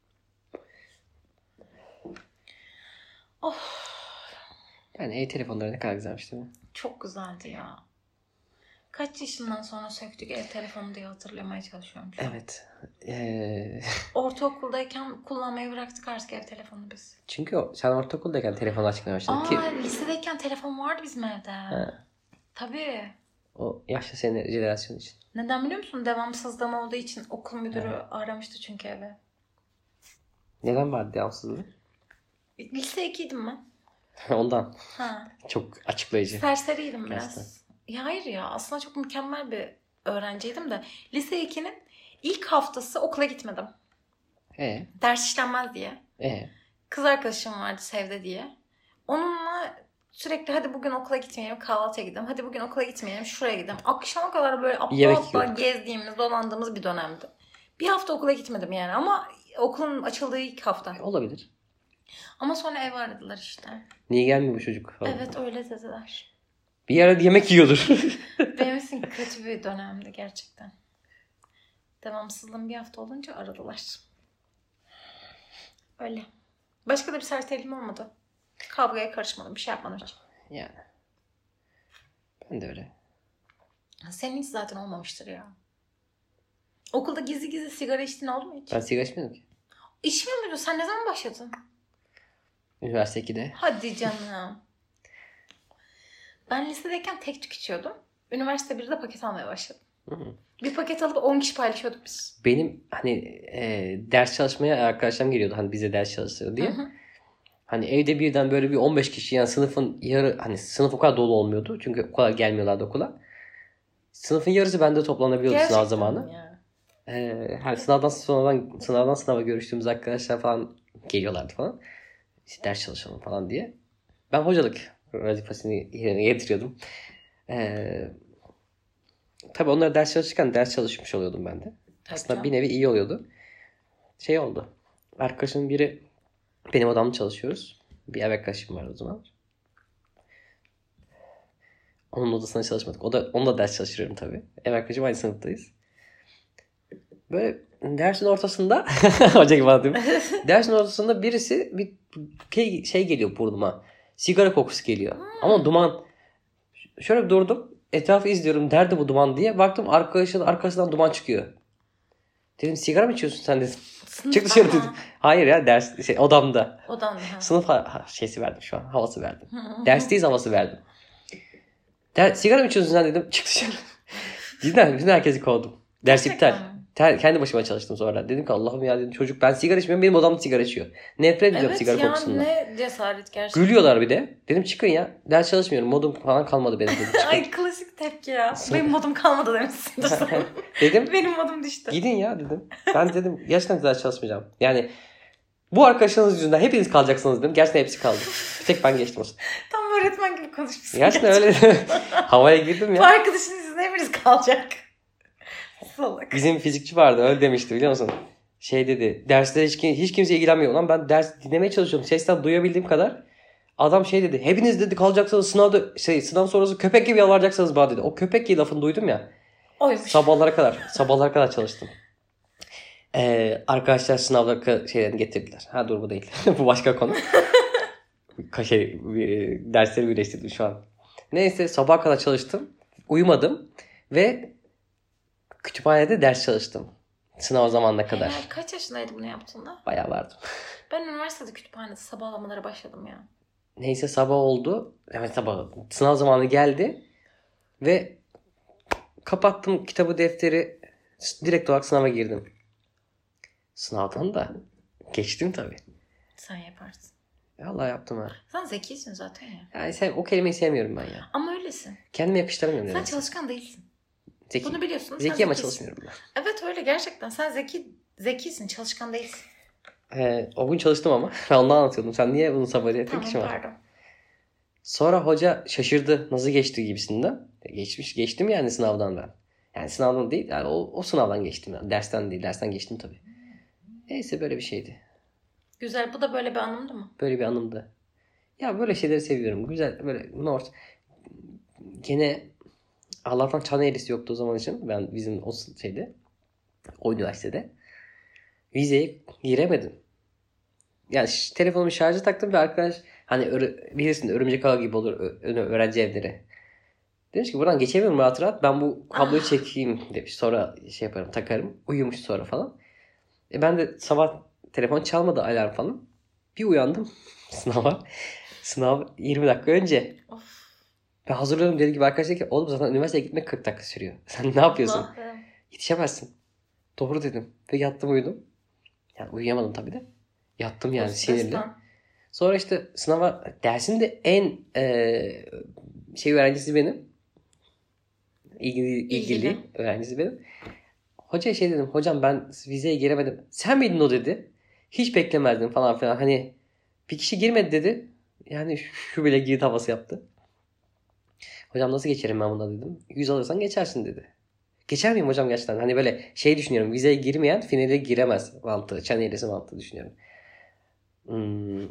Oh. Yani ev telefonları ne kadar güzelmiş değil mi? Çok güzeldi ya. Kaç yaşından sonra söktük ev telefonu diye hatırlamaya çalışıyorum. Evet. Ee... Ortaokuldayken kullanmayı bıraktık artık ev telefonu biz. Çünkü o, sen ortaokuldayken telefonu açmaya başladın. Aa, ki... lisedeyken telefon vardı bizim evde. Ha. Tabii. O yaşlı senin jenerasyon için. Neden biliyor musun? Devamsızlığım olduğu için okul müdürü ha. aramıştı çünkü eve. Neden vardı devamsızlığı? Lise ikiydim ben. Ondan. Ha. Çok açıklayıcı. Serseriydim biraz. Ya hayır ya aslında çok mükemmel bir öğrenciydim de lise ikinin ilk haftası okula gitmedim. Ee? Ders işlenmez diye. Ee? Kız arkadaşım vardı Sevde diye. Onunla sürekli hadi bugün okula gitmeyelim kahvaltıya gidelim. Hadi bugün okula gitmeyelim şuraya gidelim. Akşama kadar böyle aptal aptal gezdiğimiz dolandığımız bir dönemdi. Bir hafta okula gitmedim yani ama okulun açıldığı ilk hafta. Olabilir. Ama sonra ev aradılar işte. Niye gelmiyor bu çocuk falan. Evet öyle dediler. Bir arada yemek yiyordur. Benim için kötü bir dönemdi gerçekten. Devamsızlığım bir hafta olunca aradılar. Öyle. Başka da bir serseriliğim olmadı. Kavgaya karışmadım. Bir şey yapmadım hiç. Yani. Ben de öyle. Senin hiç zaten olmamıştır ya. Okulda gizli gizli sigara içtiğin oldu mu hiç? Ben sigara içmiyordum ki. İçmiyor muydun? Sen ne zaman başladın? Üniversite ikide. Hadi canım. Ben lisedeyken tek tük içiyordum. Üniversite birde paket almaya başladım. Hı hı. Bir paket alıp on kişi paylaşıyorduk biz. Benim hani e, ders çalışmaya arkadaşlarım geliyordu hani bize ders çalıştırıyor diye. Hı hı. Hani evde birden böyle bir on beş kişi yani sınıfın yarı hani sınıf o kadar dolu olmuyordu. Çünkü o kadar gelmiyorlardı okula. Sınıfın yarısı bende toplanabiliyordu gerçekten sınav zamanı. Ya. Ee, hani sınavdan sınavdan sınavdan sınava görüştüğümüz arkadaşlar falan geliyorlardı falan. İşte ders çalışalım falan diye. Ben hocalık vazifesini yerine getiriyordum. Ee, tabii onlara ders çalışırken ders çalışmış oluyordum ben de. Tabii aslında canım. Bir nevi iyi oluyordu. Şey oldu. Arkadaşımın biri benim odamda çalışıyoruz. Bir ev arkadaşım var o zaman. Onun odasına çalışmadık. O da, onu da ders çalıştırıyorum tabii. Ev arkadaşım aynı sınıftayız. Böyle dersin ortasında hoca gibi anlatıyorum. Dersin ortasında birisi bir şey geliyor burnuma. Sigara kokusu geliyor. Hmm. Ama duman. Şöyle durdum. Etrafı izliyorum. Nerede bu duman diye. Baktım arkadaşının arkasından duman çıkıyor. Dedim sigara mı içiyorsun sen dedim. Sınıf çık dışarı dedim. Hayır ya ders şey, odamda. Odamda. Ha. Sınıf ha, şeysi verdim şu an. Havası verdim. Dersteyiz havası verdim. Der, sigara mı içiyorsun sen dedim. Çık dışarı. Cidden bütün herkesi kovdum. Ders iptal. Ter, kendi başıma çalıştım sonra. Dedim ki Allah'ım ya dedim çocuk ben sigara içmiyorum benim odamda sigara içiyor. Nefret ediyorum evet sigara kokusundan. Evet ya ne cesaret gerçekten. Gülüyorlar bir de. Dedim çıkın ya. Ders çalışmıyorum. Modum falan kalmadı benim dedim. Ay klasik tepki ya. Benim modum kalmadı demişsindir sen. Dedim. Benim modum düştü. Gidin ya dedim. Ben dedim gerçekten ders çalışmayacağım. Yani bu arkadaşlarınız yüzünden hepiniz kalacaksınız dedim. Gerçekten hepsi kaldı. Bir tek ben geçtim o zaman. Tam öğretmen gibi konuşmuşsun. Gerçekten öyle. Havaya girdim ya. Bu arkadaşın yüzüne hepimiz kalacak. Salak. Bizim fizikçi vardı öyle demişti biliyor musun? Şey dedi, derste hiç, hiç kimse ilgilenmiyor. Lan ben ders dinlemeye çalışıyorum. Sesten duyabildiğim kadar. Adam şey dedi, hepiniz dedi kalacaksınız sınavda, şey, sınav sonrası köpek gibi yalvaracaksınız bana dedi. O köpek gibi lafını duydum ya. Oymuş. Sabahlara kadar, sabahlara kadar çalıştım. Ee, arkadaşlar sınavları şeylerini getirdiler. Ha dur bu değil. Bu başka konu. şey, dersleri birleştirdim şu an. Neyse sabaha kadar çalıştım. Uyumadım. Ve kütüphanede ders çalıştım. Sınav zamanına kadar. Helal. Kaç yaşındaydı bunu yaptığında? Bayağı vardım. Ben üniversitede kütüphanede sabahlamalara başladım ya. Neyse sabah oldu. Evet sabah. Sınav zamanı geldi. Ve kapattım kitabı, defteri. Direkt olarak sınava girdim. Sınavdan da geçtim tabii. Sen yaparsın. Vallahi yaptım ha. Sen zekisin zaten ya. Yani sen, o kelimeyi sevmiyorum ben ya. Ama öylesin. Kendime yakıştıramıyorum. Sen nedense. çalışkan değilsin. Zeki. Bunu biliyorsun. Zeki sen ama zekisin. çalışmıyorum ben. Evet öyle gerçekten. Sen zeki zekisin. Çalışkan değilsin. Ee, o gün çalıştım ama. Ben ondan anlatıyordum. Sen niye bunu sabah ettin Tamam ki şimdi? pardon. Sonra hoca şaşırdı. Nasıl geçti gibisinden. Geçmiş, geçtim yani sınavdan ben. Yani sınavdan değil. Yani o, o sınavdan geçtim. Yani. Dersten değil. Dersten geçtim tabii. Neyse böyle bir şeydi. Güzel. Bu da böyle bir anımdı mı? Böyle bir anımdı. Ya böyle şeyleri seviyorum. Güzel böyle North. Gene Allah'tan çan eğrisi yoktu o zaman için. Ben bizim o şeyde. O üniversitede. Vizeye giremedim. Yani ş- telefonumu şarja taktım ve arkadaş hani örü, bilirsin örümcek ağı gibi olur ö- öğrenci evleri. Demiş ki buradan geçemiyorum rahat rahat. Ben bu kabloyu Ah. çekeyim demiş. Sonra şey yaparım takarım. Uyumuş sonra falan. E ben de sabah telefon çalmadı alarm falan. Bir uyandım sınava. Sınav yirmi dakika önce. Of. Ben hazırlıyorum dedi gibi arkadaş dedi ki oğlum zaten üniversiteye gitmek kırk dakika sürüyor. Sen ne yapıyorsun? Allah'ım. Yetişemezsin. Doğru dedim. Ve yattım uyudum. Yani uyuyamadım tabii de. Yattım yani O sinirli. stresten. Sonra işte sınava dersin de en e, şey öğrencisi benim. İlgili, ilgili, İlgili. öğrencisi benim. Hocaya şey dedim. Hocam ben vizeye giremedim. Sen miydin o dedi. Hiç beklemezdim falan filan. Hani bir kişi girmedi dedi. Yani şu bile girdi havası yaptı. Hocam nasıl geçerim ben bunda dedim. yüz alırsan geçersin dedi. Geçer miyim hocam gerçekten? Hani böyle şey düşünüyorum. Vizeye girmeyen finale giremez mantığı. Çan eğrisi mantığı düşünüyorum. Hmm.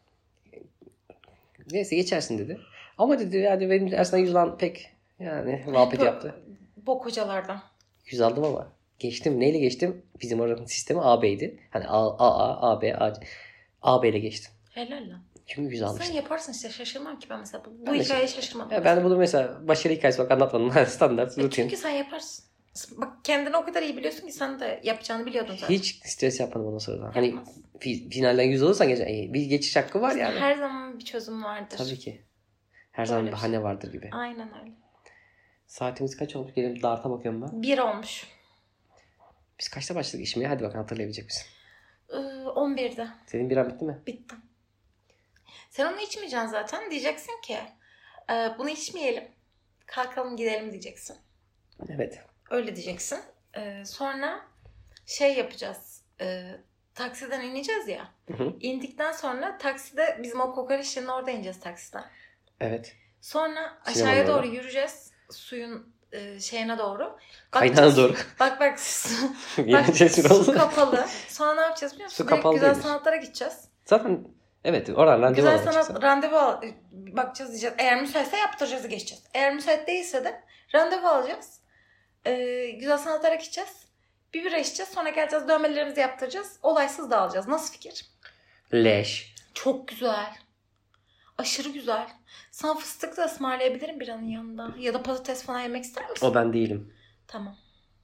Neyse geçersin dedi. Ama dedi yani benim dersinden yüz alan pek yani muhabbet Bu- yaptı. Bok hocalardan. yüz aldım ama geçtim. Neyle geçtim? Bizim oranın sistemi A B'ydi. Hani A, A, A, A, B, A, C. A, B ile geçtim. Helal lan. Çünkü yüz almıştım. Sen yaparsın işte şaşırmam ki ben mesela. Bu, bu Ben de hikayeye şey- şaşırmadım. Ya ben de bunu mesela başarı hikayesi bak anlatmadım. Standart E rutin. çünkü sen yaparsın. Bak kendini o kadar iyi biliyorsun ki sen de yapacağını biliyordun zaten. Hiç stres yapmadım ondan sonra. Hani Yapmaz. fi- finalden yüz alırsan geç, e, bir geçiş hakkı var İşte yani. her zaman bir çözüm vardır. Tabii ki. Her zaman Öyle bir bahane vardır gibi. Aynen öyle. Saatimiz kaç olmuş? Gelin darta bakıyorum ben. Bir olmuş. Biz kaçta başladık işime? Hadi bakalım hatırlayabilecek misin? Ee, on birde. Senin bir an bitti mi? Bitti. Sen onu içmeyeceksin zaten. Diyeceksin ki e, bunu içmeyelim. Kalkalım gidelim diyeceksin. Evet. Öyle diyeceksin. E, sonra şey yapacağız. E, taksiden ineceğiz ya. Hı hı. İndikten sonra takside bizim o kokoreçlerin orada ineceğiz taksiden. Evet. Sonra Sinemanın aşağıya doğru orada. yürüyeceğiz. Suyun e, şeyine doğru. Kaynağına Bakacağız- doğru. Bak bak su, Yeni bak, sesli su oldu. kapalı. Sonra ne yapacağız biliyor musun? Su Direkt kapalı güzel değildir. sanatlara gideceğiz. Zaten evet oradan randevu Güzel almak sanat çıksa. randevu al, bakacağız diyeceğiz. Eğer müsaitse yaptıracağız geçeceğiz. Eğer müsait değilse de randevu alacağız. Ee, güzel sanatlara gideceğiz. Bir bira içeceğiz. Sonra geleceğiz dövmelerimizi yaptıracağız. Olaysız dağılacağız. Nasıl fikir? Leş. Çok güzel. Aşırı güzel. Sana fıstık da ısmarlayabilirim biranın yanında. Ya da patates falan yemek ister misin? O ben değilim. Tamam.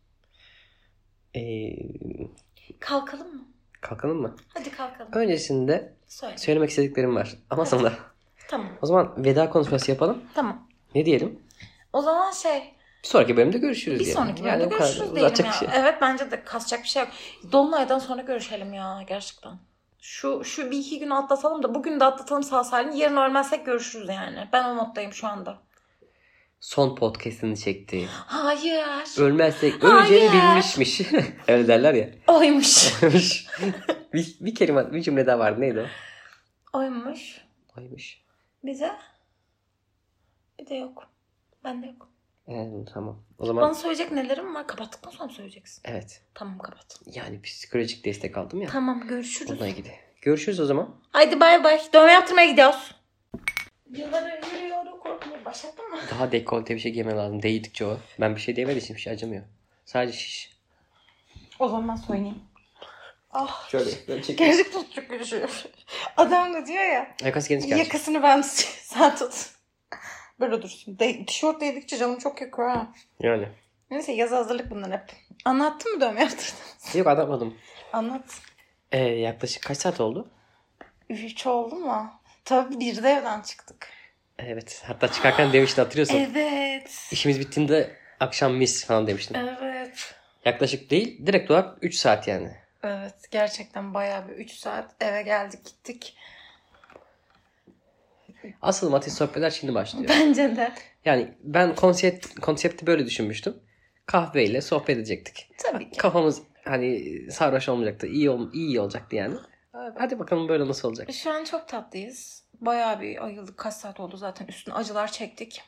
Ee, Kalkalım mı? kalkalım mı? Hadi kalkalım. Öncesinde Söyle. söylemek istediklerim var. Ama sonra. Tamam. O zaman veda konuşması yapalım. Tamam. Ne diyelim? O zaman şey... Bir sonraki bölümde görüşürüz. Bir yani. sonraki Yani bölümde o kadar görüşürüz diyelim uzatacak ya. bir şey. Evet bence de kasacak bir şey yok. Dolunaydan sonra görüşelim ya gerçekten. Şu şu bir iki gün atlatalım da bugün de atlatalım sağ salim. Yarın ölmezsek görüşürüz yani. Ben o moddayım şu anda. Son podcast'ini çekti. Hayır. Ölmezsek Hayır. öleceğini bilmişmiş. Öyle derler ya. Oymuş. bir, bir kelime, bir cümle daha vardı. Neydi o? Oymuş. Oymuş. Bize Bir de yok. Ben de yok. Ee, tamam. O zaman... Bana söyleyecek nelerim var? Kapattıktan sonra mı söyleyeceksin? Evet. Tamam kapat. Yani psikolojik destek aldım ya. Tamam görüşürüz. Onunla ilgili. Görüşürüz o zaman. Haydi bay bay. Dövme yaptırmaya gidiyoruz. Yılları yürüyorum korkmuyor. Başlattın mı? Daha dekolte bir şey giymen lazım. Değdikçe o. Ben bir şey diyemediğim için bir şey acımıyor. Sadece şiş. O zaman soyunayım. Ah. Şöyle. Böyle çek. Gerçekten çok gülüşüyor. Adam da diyor ya. Yakası geniş gelsin. Yakasını ben tutayım. Sen tut. Böyle dursun. De- tişört değdikçe canım çok yakıyor ha. Yani. Neyse yaz hazırlık bunlar hep. Anlattın mı dövme yaptırdın? Yok anlatmadım. Anlat. Ee, yaklaşık kaç saat oldu? Üç oldu mu? Tabii bir de evden çıktık. Evet. Hatta çıkarken demiştin hatırlıyorsun. Evet. İşimiz bittiğinde akşam mis falan demiştin. Evet. Yaklaşık değil. Direkt olarak üç saat yani. Evet. Gerçekten bayağı bir üç saat eve geldik gittik. Asıl Matiz sohbetler şimdi başlıyor. Bence de. Yani ben konsept konsepti böyle düşünmüştüm. Kahveyle sohbet edecektik. Tabii ki. Kafamız hani sarhoş olmayacaktı. İyi, ol, iyi olacaktı yani. Hadi bakalım böyle nasıl olacak. Şu an çok tatlıyız. Bayağı bir ayıldık. Kaç saat oldu zaten. Üstüne acılar çektik.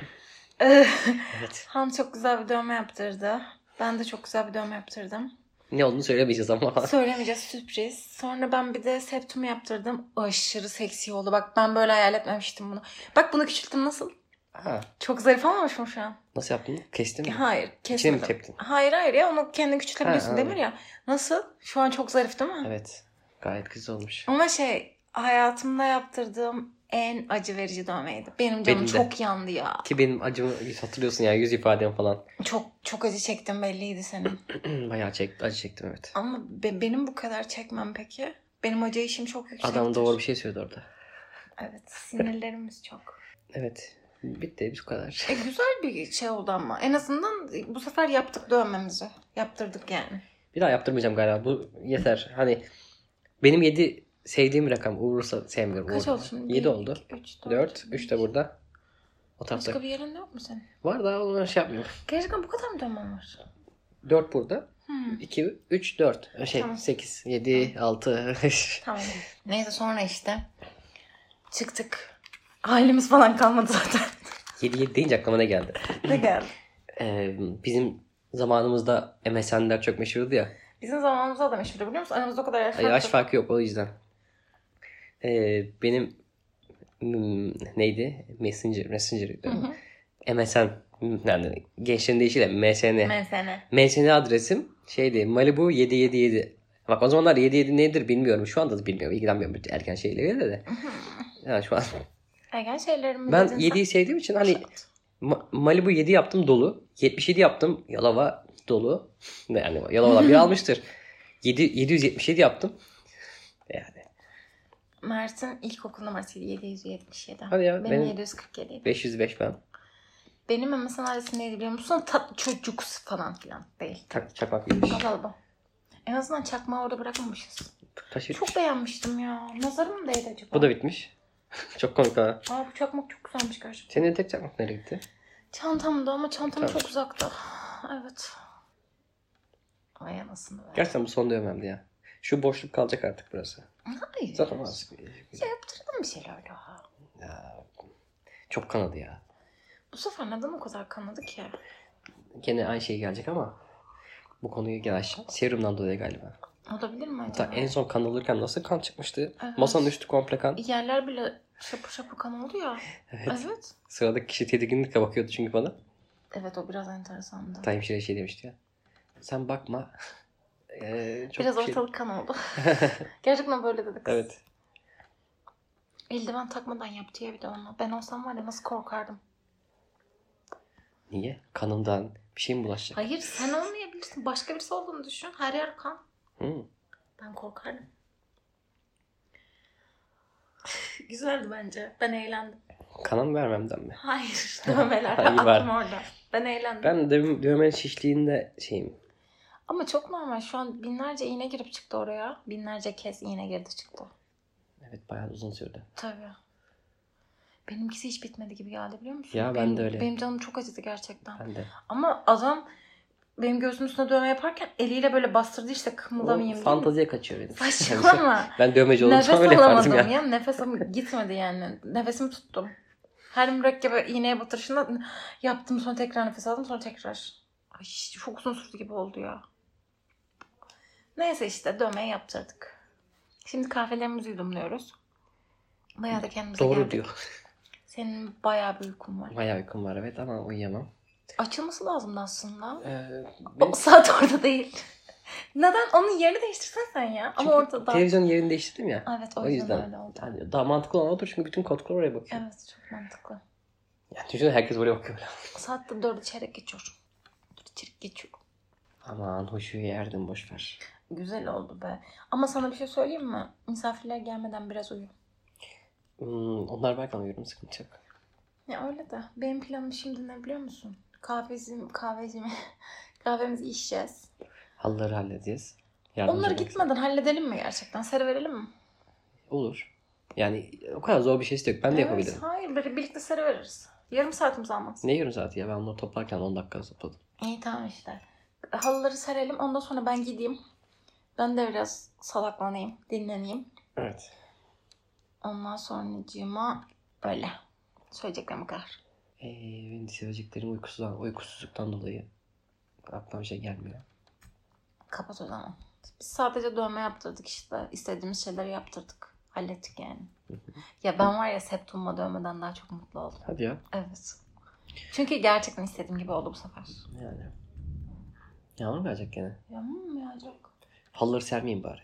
Evet. Han çok güzel bir dövme yaptırdı. Ben de çok güzel bir dövme yaptırdım. Ne olduğunu söylemeyeceğiz ama. Söylemeyeceğiz, sürpriz. Sonra ben bir de septum yaptırdım. Aşırı seksi oldu. Bak ben böyle hayal etmemiştim bunu. Bak bunu küçülttüm nasıl? Ha. Çok zarif olmamış mı şu an? Nasıl yaptın? Kestin mi? Hayır İçine kesmedim. mi teptin? Hayır hayır ya onu kendin küçültebiliyorsun Ha, Demir ya. Nasıl? Şu an çok zarif değil mi? Evet. Gayet güzel olmuş. Ama şey hayatımda yaptırdığım en acı verici dövmeydi. Benim canım Benim de. çok yandı ya. Ki benim acımı hatırlıyorsun ya yüz ifadem falan. Çok çok acı çektim belliydi senin. Bayağı çek, acı çektim evet. Ama be- benim bu kadar çekmem peki. Benim acı işim çok yüksektir. Adam doğru bir şey söyledi orada. Evet sinirlerimiz çok. Evet. Bitti bu kadar. E, güzel bir şey oldu ama. En azından bu sefer yaptık dövmemizi. Yaptırdık yani. Bir daha yaptırmayacağım galiba. Bu yeter. Hani benim yedi sevdiğim rakam. Uğursa sevmiyorum. Kaç Uğur. oldu şimdi? yedi oldu. üç, dört. üç de burada. O tarafta. Başka bir yerin yok mu senin? Var da onu şey yapmıyorum. Gerçekten bu kadar mı dövmen var? dört burada. Hmm. iki, üç, dört. Şey Tamam. sekiz, yedi, altı. Tamam. Neyse sonra işte çıktık. Ailemiz falan kalmadı zaten. yedi, yedi deyince aklıma ne geldi? Ne geldi? Ee, bizim zamanımızda M S N'ler çok meşhurdu ya. Bizim zamanımızda da meşhur biliyor musun? Aramızda o kadar yaş farkı. Yaş farkı yok o yüzden. Ee, benim hmm, neydi? Messenger, Messenger değil mi? M S N yani gençlerin deyişiyle M S N. M S N. M S N adresim şeydi Malibu yedi yedi yedi. Bak o zamanlar yedi yedi nedir bilmiyorum. Şu anda da bilmiyorum. İlgilenmiyorum erken şeyleriyle de. Yani şu an. Ergen şeylerim. Ben yediyi sevdiğim için hani Ma- Malibu yedi yaptım dolu. yetmiş yedi yaptım Yalova dolu. Yani Yalova'dan biri almıştır. yedi, yedi yüz yetmiş yedi yaptım. Yani. Mert'in ilkokul numarası yedi yüz yetmiş yedi. Hadi ya. Benim, Benim yedi yüz kırk yedi. beş yüz beş ben. Benim ama sen ailesi neydi biliyor musun? Tatlı çocuk falan filan değil. Tak, çakmak giymiş. Al bu. En azından çakmağı orada bırakmamışız. Taşı. Çok beğenmiştim ya. Nazarım mı değdi acaba? Bu da bitmiş. Çok komik ha. Aa bu çakmak çok güzelmiş gerçekten. Senin tek çakmak nereye gitti? Çantamda ama çantam Tamam. çok uzakta. Evet. Ay anasını ver. Gerçekten bu son dövmemdi ya. Şu boşluk kalacak artık burası. Hayır. Zaten az. Ya yaptırdım bir şeyler daha. Ya, çok kanadı ya. Bu sefer neden o kadar kanadı ki? Gene aynı şey gelecek ama bu konuyu gel aşağı. Serumdan dolayı galiba. Olabilir mi Hatta acaba? en son kan alırken nasıl kan çıkmıştı? Evet. Masanın üstü komple kan. Yerler bile şapur şapur kan oldu ya. Evet. Evet. Sıradaki kişi tedirginlikle bakıyordu çünkü bana. Evet o biraz enteresandı. Hatta hemşire şey demişti ya. Sen bakma. Ee, çok Biraz şey... ortalık kan oldu. Gerçekten böyle dedi kız. Evet. Eldiven takmadan yaptı ya bir de onu. Ben olsam var ya nasıl korkardım. Niye? Kanımdan bir şey mi bulaşacak? Hayır sen olmayabilirsin. Başka birisi olduğunu düşün. Her yer kan. Hı. Ben korkardım. Güzeldi bence. Ben eğlendim. Kanım vermemden mi? Hayır. Dövmeler. Hayır, var. Aklım orada. Ben eğlendim. Ben dövme, dövmenin şişliğinde şeyim. Ama çok normal. Şu an binlerce iğne girip çıktı oraya. Binlerce kez iğne girdi çıktı. Evet bayağı uzun sürdü. Tabii. Benimkisi hiç bitmedi gibi geldi biliyor musun? Ya ben benim, de öyle. Benim canım çok acıdı gerçekten. Ben de. Ama adam benim göğsümün üstüne dövme yaparken eliyle böyle bastırdı işte kımıldamayayım O diye. fantaziye kaçıyor benim. Saçmalama. Ben dövmeci Nefes olursam öyle yapardım alamadım ya. ya. Nefes al- gitmedi yani. Nefesimi tuttum. Her mürekkebe iğneye batırışında yaptım, sonra tekrar nefes aldım, sonra tekrar. Ay, çok uzun sürdü gibi oldu ya. Neyse işte dövmeyi yaptırdık. Şimdi kahvelerimizi yudumluyoruz. Bayağı da kendimize Doğru geldik. diyor. Senin bayağı bir uykun var. Bayağı uykum var evet ama uyuyamam. Açılması lazımdı aslında. Ee, benim... O saat orada değil. Neden? Onun yerini değiştirsen sen ya. Çünkü ama orada da... televizyonun yerini değiştirdim ya. Evet o, o yüzden, yüzden öyle oldu. Yani daha mantıklı olan odur çünkü bütün kontrol oraya bakıyor. Evet çok mantıklı. Yani düşünsene herkes oraya bakıyor. Saat de dördü çeyrek geçiyor. Dördü çeyrek geçiyor. Aman hoşu yerdim boşver. Güzel oldu be. Ama sana bir şey söyleyeyim mi? Misafirler gelmeden biraz uyu. Hmm, onlar belki uyurum sıkıntı yok. Ya öyle de. Benim planım şimdi ne biliyor musun? Kahvecim, kahvecimi, kahvemizi içeceğiz. Halıları halledeceğiz. Yardımcı Onları olmak gitmeden halledelim mi gerçekten? Seri verelim mi? Olur. Yani o kadar zor bir şey istiyor. Ben de evet, yapabilirim. Hayır böyle birlikte seri veririz. Yarım saatimiz almaz. Ne yarım saati ya? Ben onları toplarken on dakika topladım. İyi tamam işte. Halıları serelim. Ondan sonra ben gideyim. Ben de biraz salaklanayım. Dinleneyim. Evet. Ondan sonracığıma öyle. Söyleyeceklerim bu kadar. Ee, benim söyleyeceklerim uykusuzdan, uykusuzluktan dolayı aklıma bir şey gelmiyor. Kapat o zaman. Biz sadece dövme yaptırdık işte. İstediğimiz şeyleri yaptırdık. Hallettik yani. Ya ben var ya septumla dövmeden daha çok mutlu oldum. Hadi ya. Evet. Çünkü gerçekten istediğim gibi oldu bu sefer. Yani. Yağmur mu yağacak gene? Yağmur mu yağacak? Halıları sermeyeyim bari.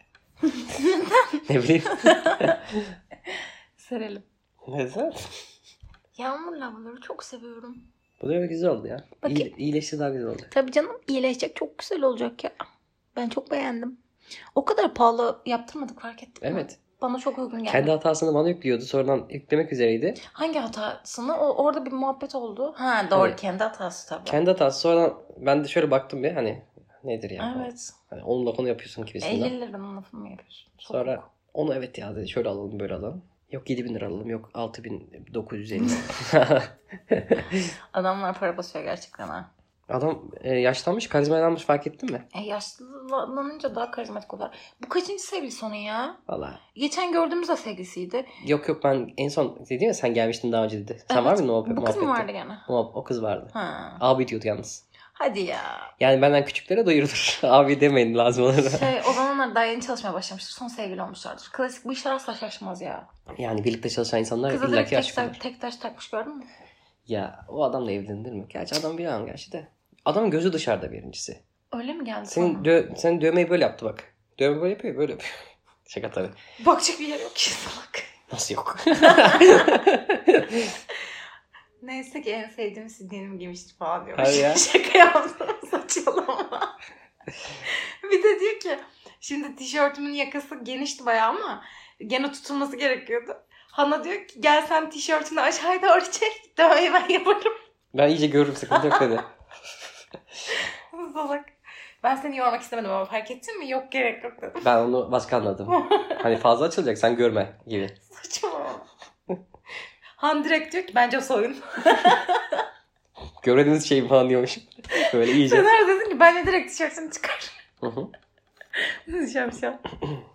Ne bileyim. Serelim. Neden? Yağmurlu havaları çok seviyorum. Bu da öyle güzel oldu ya. Bakayım. İyi, iyileşti daha güzel oldu. Tabii canım iyileşecek, çok güzel olacak ya. Ben çok beğendim. O kadar pahalı yaptırmadık, fark ettin mi? Evet. Bana çok uygun geldi. Kendi hatasını bana yüklüyordu. Sonradan yüklemek üzereydi. Hangi hatasını? O, orada bir muhabbet oldu. Ha doğru Evet. Kendi hatası tabii. Kendi hatası. Sonradan ben de şöyle baktım bir hani nedir ya? Evet. Hani onun lafını yapıyorsun gibisinden. elli liranın lafını mı yapıyorsun? Çok Sonra yok. onu evet ya dedi şöyle alalım böyle alalım. Yok yedi bin lira alalım. Yok altı bin dokuz yüz elli. Adamlar para basıyor gerçekten ha. Adam e, yaşlanmış, karizmalanmış fark ettin mi? E yaşlanınca daha karizmatik oluyor. Bu kaçıncı sevgilisi onun ya? Vallahi. Geçen gördüğümüz de sevgilisiydi. Yok yok ben en son dedim ya sen gelmiştin daha önce dedi. Sen Evet. var mıydın o muhabbette? Bu kız mı vardı gene? O, o kız vardı. Ha. Abi diyordu yalnız. Hadi ya. Yani benden küçüklere duyurulur. Abi demeyin lazım onlara. Şey o zamanlar daha yeni çalışmaya başlamıştır. Son sevgili olmuşlardır. Klasik bu işler asla şaşmaz ya. Yani birlikte çalışan insanlar Kıza illaki direkt aşık tek, olur. tek taş takmış gördün mü? Ya o adamla evlenilir mi? Gerçi adam bir an gerçi de. Adamın gözü dışarıda birincisi. Öyle mi geldi Senin, sana? dö senin dövmeyi böyle yaptı bak. Dövme böyle yapıyor böyle yapıyor. Şaka tabii. Bakacak bir yer yok ki salak. Nasıl yok? Neyse ki en sevdiğim sidinim giymişti falan diyor. Hadi ya. Şaka yaptım saçmalama. Bir de diyor ki şimdi tişörtümün yakası genişti bayağı ama gene tutulması gerekiyordu. Hana diyor ki gel sen tişörtünü aşağıya doğru çek. Dövmeyi ben yaparım. Ben iyice görürüm sıkıntı yok dedi. Salak. Ben seni yormak istemedim ama fark ettin mi? Yok gerek yok dedim. Ben onu başka anladım. Hani fazla açılacak sen görme gibi. Saçmalama. Han direkt diyor ki bence soyun. Görmediğiniz şey falan diyormuşum. Böyle iyice. Sen her dedin ki bence direkt tişörtünü çıkar. Hı hı. Diyeceğim şu an.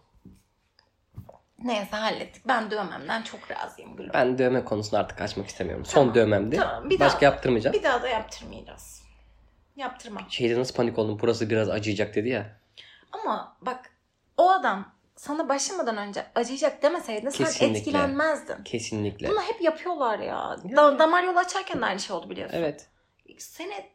Neyse hallettik. Ben dövmemden çok razıyım Gülüm. Ben dövme konusunu artık açmak istemiyorum. Tamam, Son dövmemdi. Tamam, bir Başka daha, yaptırmayacağım. Bir daha da yaptırmayacağız. Yaptırmam. Şeyde nasıl panik oldum. Burası biraz acıyacak dedi ya. Ama bak o adam sana başlamadan önce acıyacak demeseydin sen Kesinlikle. etkilenmezdin. Kesinlikle. Bunu hep yapıyorlar ya. Da- damar yolu açarken de aynı şey oldu biliyorsun. Evet. Seni...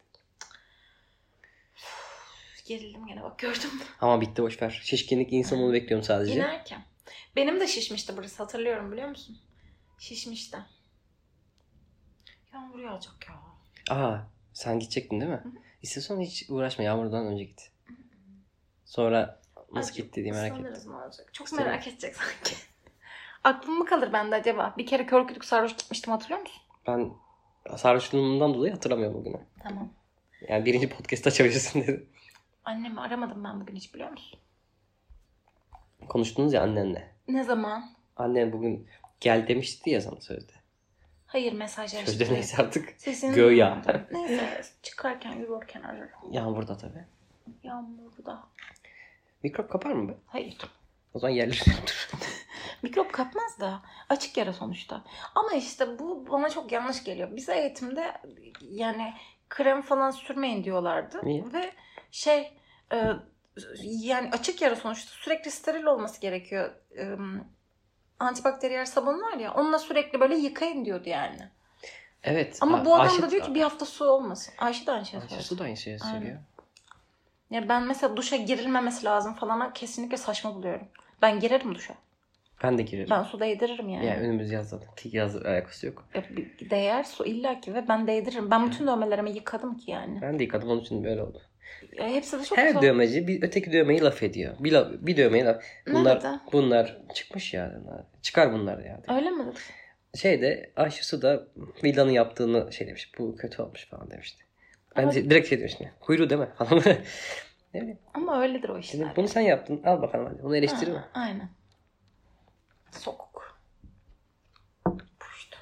Gerildim gene bak gördün mü? Ama bitti boşver. Şişkinlik insan onu bekliyorum sadece. İnerken. Benim de şişmişti burası hatırlıyorum biliyor musun? Şişmişti. Yağmur yağacak ya. Aa, sen gidecektin değil mi? Hı hı. İstiyorsan hiç uğraşma. Yağmurdan önce git. Sonra nasıl Acı, gitti diye merak ettim. mı olacak? Çok İstedim. merak edecek sanki. Aklım mı kalır bende acaba? Bir kere kör kütük sarhoş gitmiştim hatırlıyor musun? Ben sarhoşluğumdan dolayı hatırlamıyorum bugünü. Tamam. Yani birinci podcast açabilirsin dedi. Annemi aramadım ben bugün hiç biliyor musun? Konuştunuz ya annenle. Ne zaman? Annen bugün gel demişti ya sana sözde. Hayır mesaj açtı. Sözde neyse artık. Sesini Göya. Neyse çıkarken yürürken ararım. Yağmurda tabii. Yağmurda. Mikrop kapar mı be? Hayır. O zaman yerleri Mikrop kapmaz da açık yara sonuçta. Ama işte bu bana çok yanlış geliyor. Bize eğitimde yani krem falan sürmeyin diyorlardı. Niye? Ve şey e, yani açık yara sonuçta sürekli steril olması gerekiyor. E, antibakteriyel sabun var ya, onunla sürekli böyle yıkayın diyordu yani. Evet. Ama bu adam Ayşe, da diyor ki bir hafta su olmasın. Ayşe de aynı şey söylüyor. Ayşe de aynı şeyi söylüyor. Ya ben mesela duşa girilmemesi lazım falan kesinlikle saçma buluyorum. Ben girerim duşa. Ben de girerim. Ben su değdiririm yani. Yani önümüz yaz zaten. Ki yaz alakası yok. Ya, değer su illaki ve ben değdiririm. Ben bütün dövmelerimi yıkadım ki yani. Ben de yıkadım, onun için böyle oldu. Ya, hepsi de çok Her güzel. dövmeci bir öteki dövmeyi laf ediyor. Bir, laf, bir dövmeyi laf. Bunlar Nerede? bunlar çıkmış yani. Çıkar bunlar yani. Öyle mi? Şeyde Ayşe Su da Villa'nın yaptığını şey demiş. Bu kötü olmuş falan demişti. Ben Ama... de direkt şey demiştim. Kuyruğu deme falan. Ne bileyim. Ama öyledir o işler. Dedim, bunu sen yaptın. Al bakalım hadi. Bunu eleştirme. Ha, aynen. Sokuk. Puştu.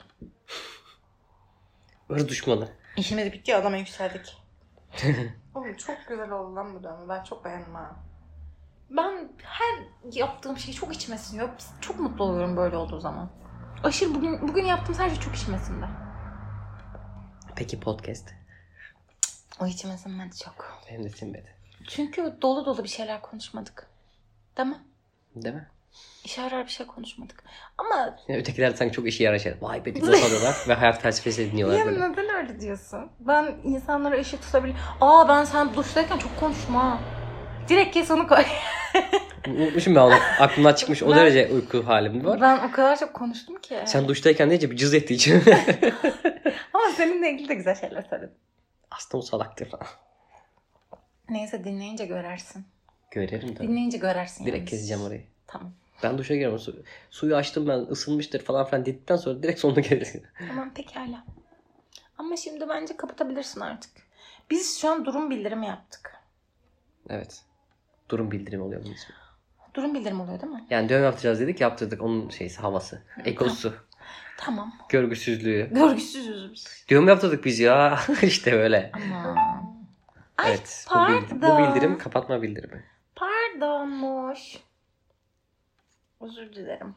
Irz düşmanı. İşimiz bitti, adama yükseldik. Oğlum çok güzel oldu lan bu dövme. Ben çok beğendim ha. Ben her yaptığım şey çok içime siniyor. Çok mutlu oluyorum böyle olduğu zaman. Aşırı bugün bugün yaptığım her şey çok içime sindi. Peki podcast? O içime sinmedi çok. Benim de sinmedi. Çünkü dolu dolu bir şeyler konuşmadık. Değil mi? Değil mi? İşe yarar bir şey konuşmadık. Ama... Yani ötekiler sanki çok işe yarar şeyler. Vay be, diplom alıyorlar ve hayat felsefesi dinliyorlar ya böyle. Ya neden öyle diyorsun? Ben insanlara eşit tutabilirim. Aa ben sen duştayken çok konuştum ha. Direkt kes onu koy. Unutmuşum ben onu. Aklımdan çıkmış. O ben, derece uyku halim var. Ben o kadar çok konuştum ki. Sen duştayken deyince bir cız ettiği için. Ama seninle ilgili de güzel şeyler söyledim. Aslında o salaktır falan. Neyse dinleyince görersin. Görerim tabii. Dinleyince görersin. Direkt yani. Keseceğim orayı. Tamam. Ben duşa giriyorum. Su, suyu açtım ben, ısınmıştır falan filan dedikten sonra direkt sonuna gelirsin. Tamam pekala. Ama şimdi bence kapatabilirsin artık. Biz şu an durum bildirimi yaptık. Evet. Durum bildirimi oluyor bunun ismi. Durum bildirimi oluyor değil mi? Yani dövme yaptıracağız dedik, yaptırdık. Onun şeysi, havası. Ekosu. Tamam. Görgüsüzlüğü. Görgüsüzüz biz. Dövme yaptırdık biz ya. İşte böyle. Aman. Ay Evet. pardon. Bu, bildir- bu bildirim kapatma bildirimi. Pardonmuş. Özür dilerim.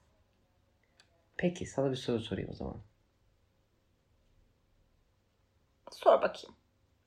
Peki sana bir soru sorayım o zaman. Sor bakayım.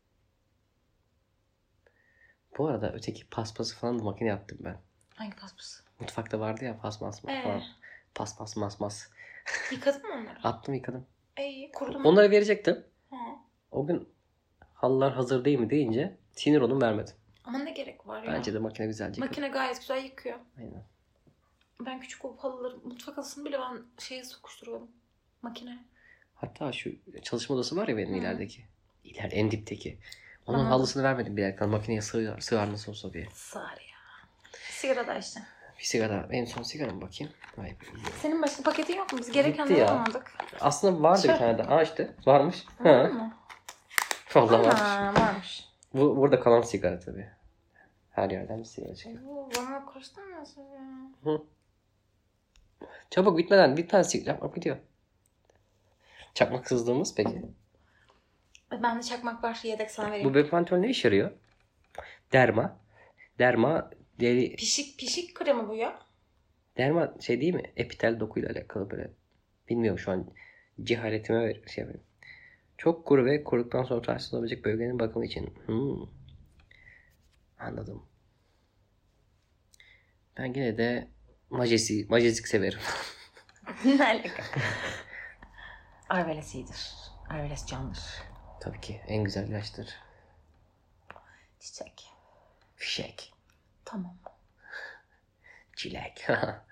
Bu arada öteki paspası falan da makine yaptım ben. Hangi paspası? Mutfakta vardı ya paspas Ee? falan. Paspas masmas. Yıkadın mı onları? Attım yıkadım. İyi kurudu mu? Onları verecektim. He. O gün halılar hazır değil mi deyince sinir oldum, vermedim. Ama ne gerek var ya? Bence de makine güzelce yıkadı. Makine gayet güzel yıkıyor. Aynen. Ben küçük olup halıları, mutfak halısını bile ben şeye sokuşturuyordum. Makineye. Hatta şu çalışma odası var ya benim Hı. ilerideki. İleride en dipteki. Onun Anladım. halısını vermedim bilerek. Makineye sığar, sığar nasıl olsa diye. Sığar ya. Sigara da işte. Bir sigara. En son sigaramı bakayım. Vay be. Senin başka paketin yok mu? Biz gerekenleri almadık. Aslında vardı Şöyle. bir tane daha. Aa işte varmış. Var ha. mı? Vallahi Aa, varmış. varmış. Bu, burada kalan sigara tabii. Her yerden bir sigara çıkıyor. Oo, bana koşturmuyorsun ya. Hı. Çabuk bitmeden bir tane sigara yapmak gidiyor. Çakmaksızlığımız peki. Ben de çakmak var. Yedek sana vereyim. Bu Bepantol ne işe yarıyor? Derma. Derma deri... Pişik pişik kremi bu ya. Derma şey değil mi? Epitel dokuyla alakalı böyle. Bilmiyorum şu an cehaletime ver, şey yapayım. Çok kuru ve kuruduktan sonra tahsis olabilecek bölgenin bakımı için. Hmm. Anladım. Ben yine de majesi, majezik severim. Ne alaka? Arveles iyidir. Arveles candır. Tabii ki en güzel ilaçtır. Çiçek. Fişek. Tamam. Çilek.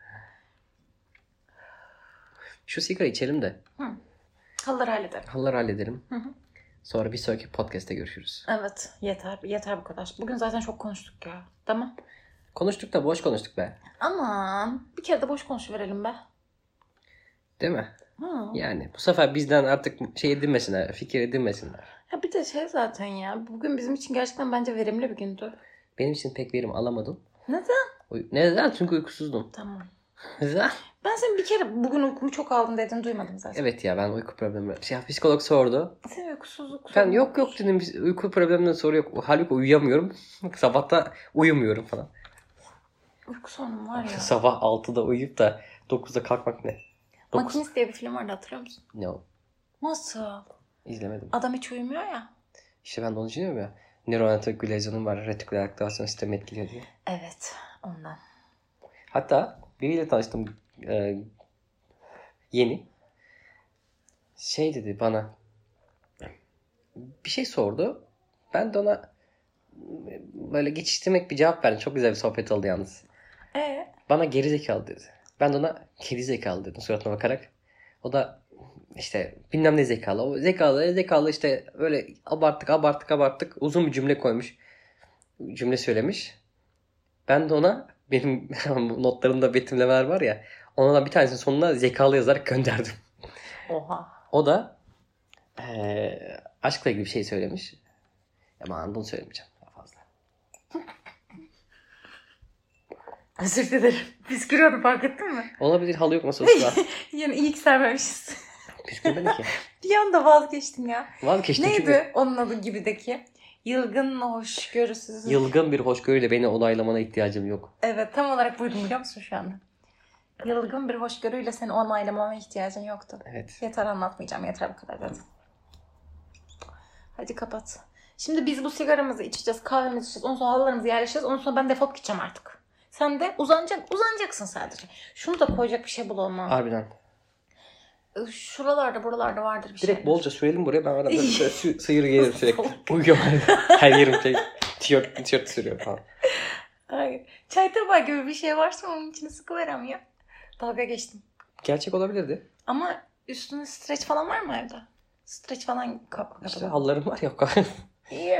Şu sigara içelim de. Hı. Halıları halledelim. Halıları halledelim. Hı hı. Sonra bir sonraki podcast'te görüşürüz. Evet. Yeter. Yeter bu kadar. Bugün zaten çok konuştuk ya. Tamam. Konuştuk da boş konuştuk be. Aman. Bir kere de boş konuşuverelim be. Değil mi? Hı. Yani bu sefer bizden artık şey edinmesinler. Fikir edinmesinler. Ya bir de şey zaten ya. Bugün bizim için gerçekten bence verimli bir gündü. Benim için pek verim alamadım. Neden? Uy- Neden? Çünkü uykusuzdum. Tamam. Neden? Ben senin bir kere bugün uykumu çok aldım dediğini duymadım zaten. Evet ya, ben uyku problemi. Şey, psikolog sordu. Senin uykusuzluk. Ben yok yok dedim, uyku probleminden soru yok. Halbuki uyuyamıyorum. Sabahta uyumuyorum falan. Uyku sorunum var ya. Sabah altıda uyuyup da dokuzda kalkmak ne? dokuz. Makinist diye bir film vardı, hatırlıyor musun? Ne o? Nasıl? İzlemedim. Adam hiç uyumuyor ya. İşte ben de onu düşünüyorum ya. Nöroanatomik lezyonum var. Retiküler aktivasyon sistemi etkiliyor diye. Evet. Ondan. Hatta biriyle tanıştım. E, yeni. Şey dedi bana. Bir şey sordu. Ben de ona böyle geçiştirmek bir cevap verdim. Çok güzel bir sohbet oldu yalnız. Ee? Bana gerizekalı dedi. Ben de ona gerizekalı dedim suratına bakarak. O da işte bilmem ne zekalı. O zekalı zekalı işte böyle abarttık abarttık abarttık. Uzun bir cümle koymuş. Cümle söylemiş. Ben de ona benim notlarımda betimlemeler var ya. Ona da bir tanesinin sonuna zekalı yazarak gönderdim. Oha. O da ee, aşkla ilgili bir şey söylemiş. Ama bunu söylemeyeceğim daha fazla. Özür dilerim. Püskürüyorum, fark ettin mi? Olabilir, halı yok masasında. Yine iyi ki sermemişiz. Püskürmedi ki. Bir anda vazgeçtim ya. Vazgeçtim Neydi çünkü. onun adı gibideki? Yılgın hoşgörüsüz. Yılgın bir hoşgörüyle beni onaylamana ihtiyacım yok. Evet, tam olarak buydum, biliyor musun şu anda? Yılgın bir hoşgörüyle seni onaylamama ihtiyacın yoktu. Evet. Yeter, anlatmayacağım. Yeter bu kadar zaten. Hadi kapat. Şimdi biz bu sigaramızı içeceğiz, kahvemizi içeceğiz, ondan sonra halılarımızı yerleşeceğiz, ondan sonra ben defolup gideceğim artık. Sen de uzanacak, uzanacaksın sadece. Şunu da koyacak bir şey bulalım. Harbiden. Şuralarda buralarda vardır bir şey. Direkt bolca sürelim buraya, ben aradan böyle sı- sıyır gelirim sürekli. Uyuyorum her yerim şey. Tişört, tişört sürüyorum falan. Hayır. Çay tabağı gibi bir şey varsa onun içine sıkıverem ya. Dalga geçtim. Gerçek olabilirdi. Ama üstüne streç falan var mı evde? Streç falan kap İşte halılarım var ya. İyi.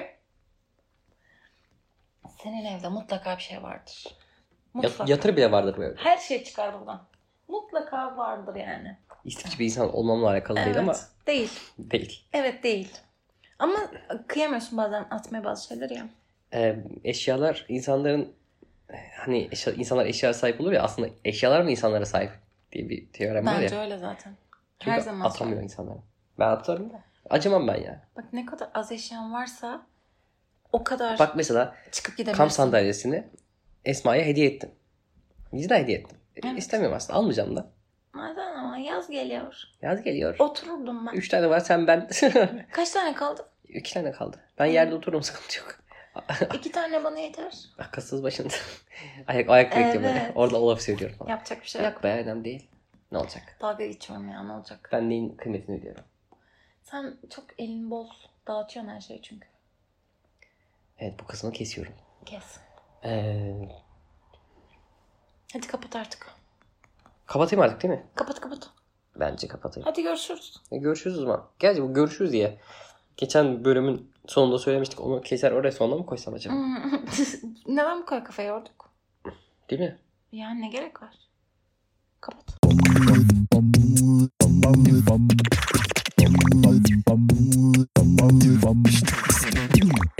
Senin evde mutlaka bir şey vardır. Mutlaka. Yatır bile vardır bu evde. Her şey çıkar buradan. Mutlaka vardır yani. İstifçi bir insan olmamla alakalı evet, değil ama. Değil. Değil. Evet değil. Ama kıyamıyorsun bazen atmaya bazı şeyler ya. Ee, eşyalar insanların hani eşya, insanlar eşya sahip olur ya, aslında eşyalar mı insanlara sahip diye bir teorem var ya. Bence öyle zaten. Çünkü her zaman atamıyor insanlara. Ben atarım da. Acımam ben ya. Bak ne kadar az eşyan varsa o kadar Bak mesela çıkıp gidebilirsin. kamp sandalyesini Esma'ya hediye ettim. Vicdan hediye ettim. Evet. İstemiyorum aslında. Almayacağım da. Neden ama yaz geliyor. Yaz geliyor. Otururdum ben. Üç tane var, sen ben. Kaç tane kaldı? İki tane kaldı. Ben yerde otururum, sıkıntı yok. İki tane bana yeter. Akılsız başında. ayak ayak bekliyorum Evet. böyle. Orada laf söylüyorum falan. Yapacak bir şey yok. Yok be, önemli değil. Ne olacak? Dalga geçiyorum ya, ne olacak? Ben neyin kıymetini biliyorum. Sen çok elin bol. Dağıtıyorsun her şeyi çünkü. Evet, bu kısmını kesiyorum. Kes. Ee, Hadi kapat artık. kapatayım artık değil mi? Kapat kapat. Bence kapatayım. Hadi görüşürüz. E, görüşürüz o zaman. Gerçi bu görüşürüz diye. Geçen bölümün sonunda söylemiştik. Onu keser oraya sonuna mı koysam acaba? Neden bu kadar kafa yorduk? Değil mi? Yani ne gerek var? Kapat. Bum, bum, bum, bum, bum, bum, bum, bum, bum.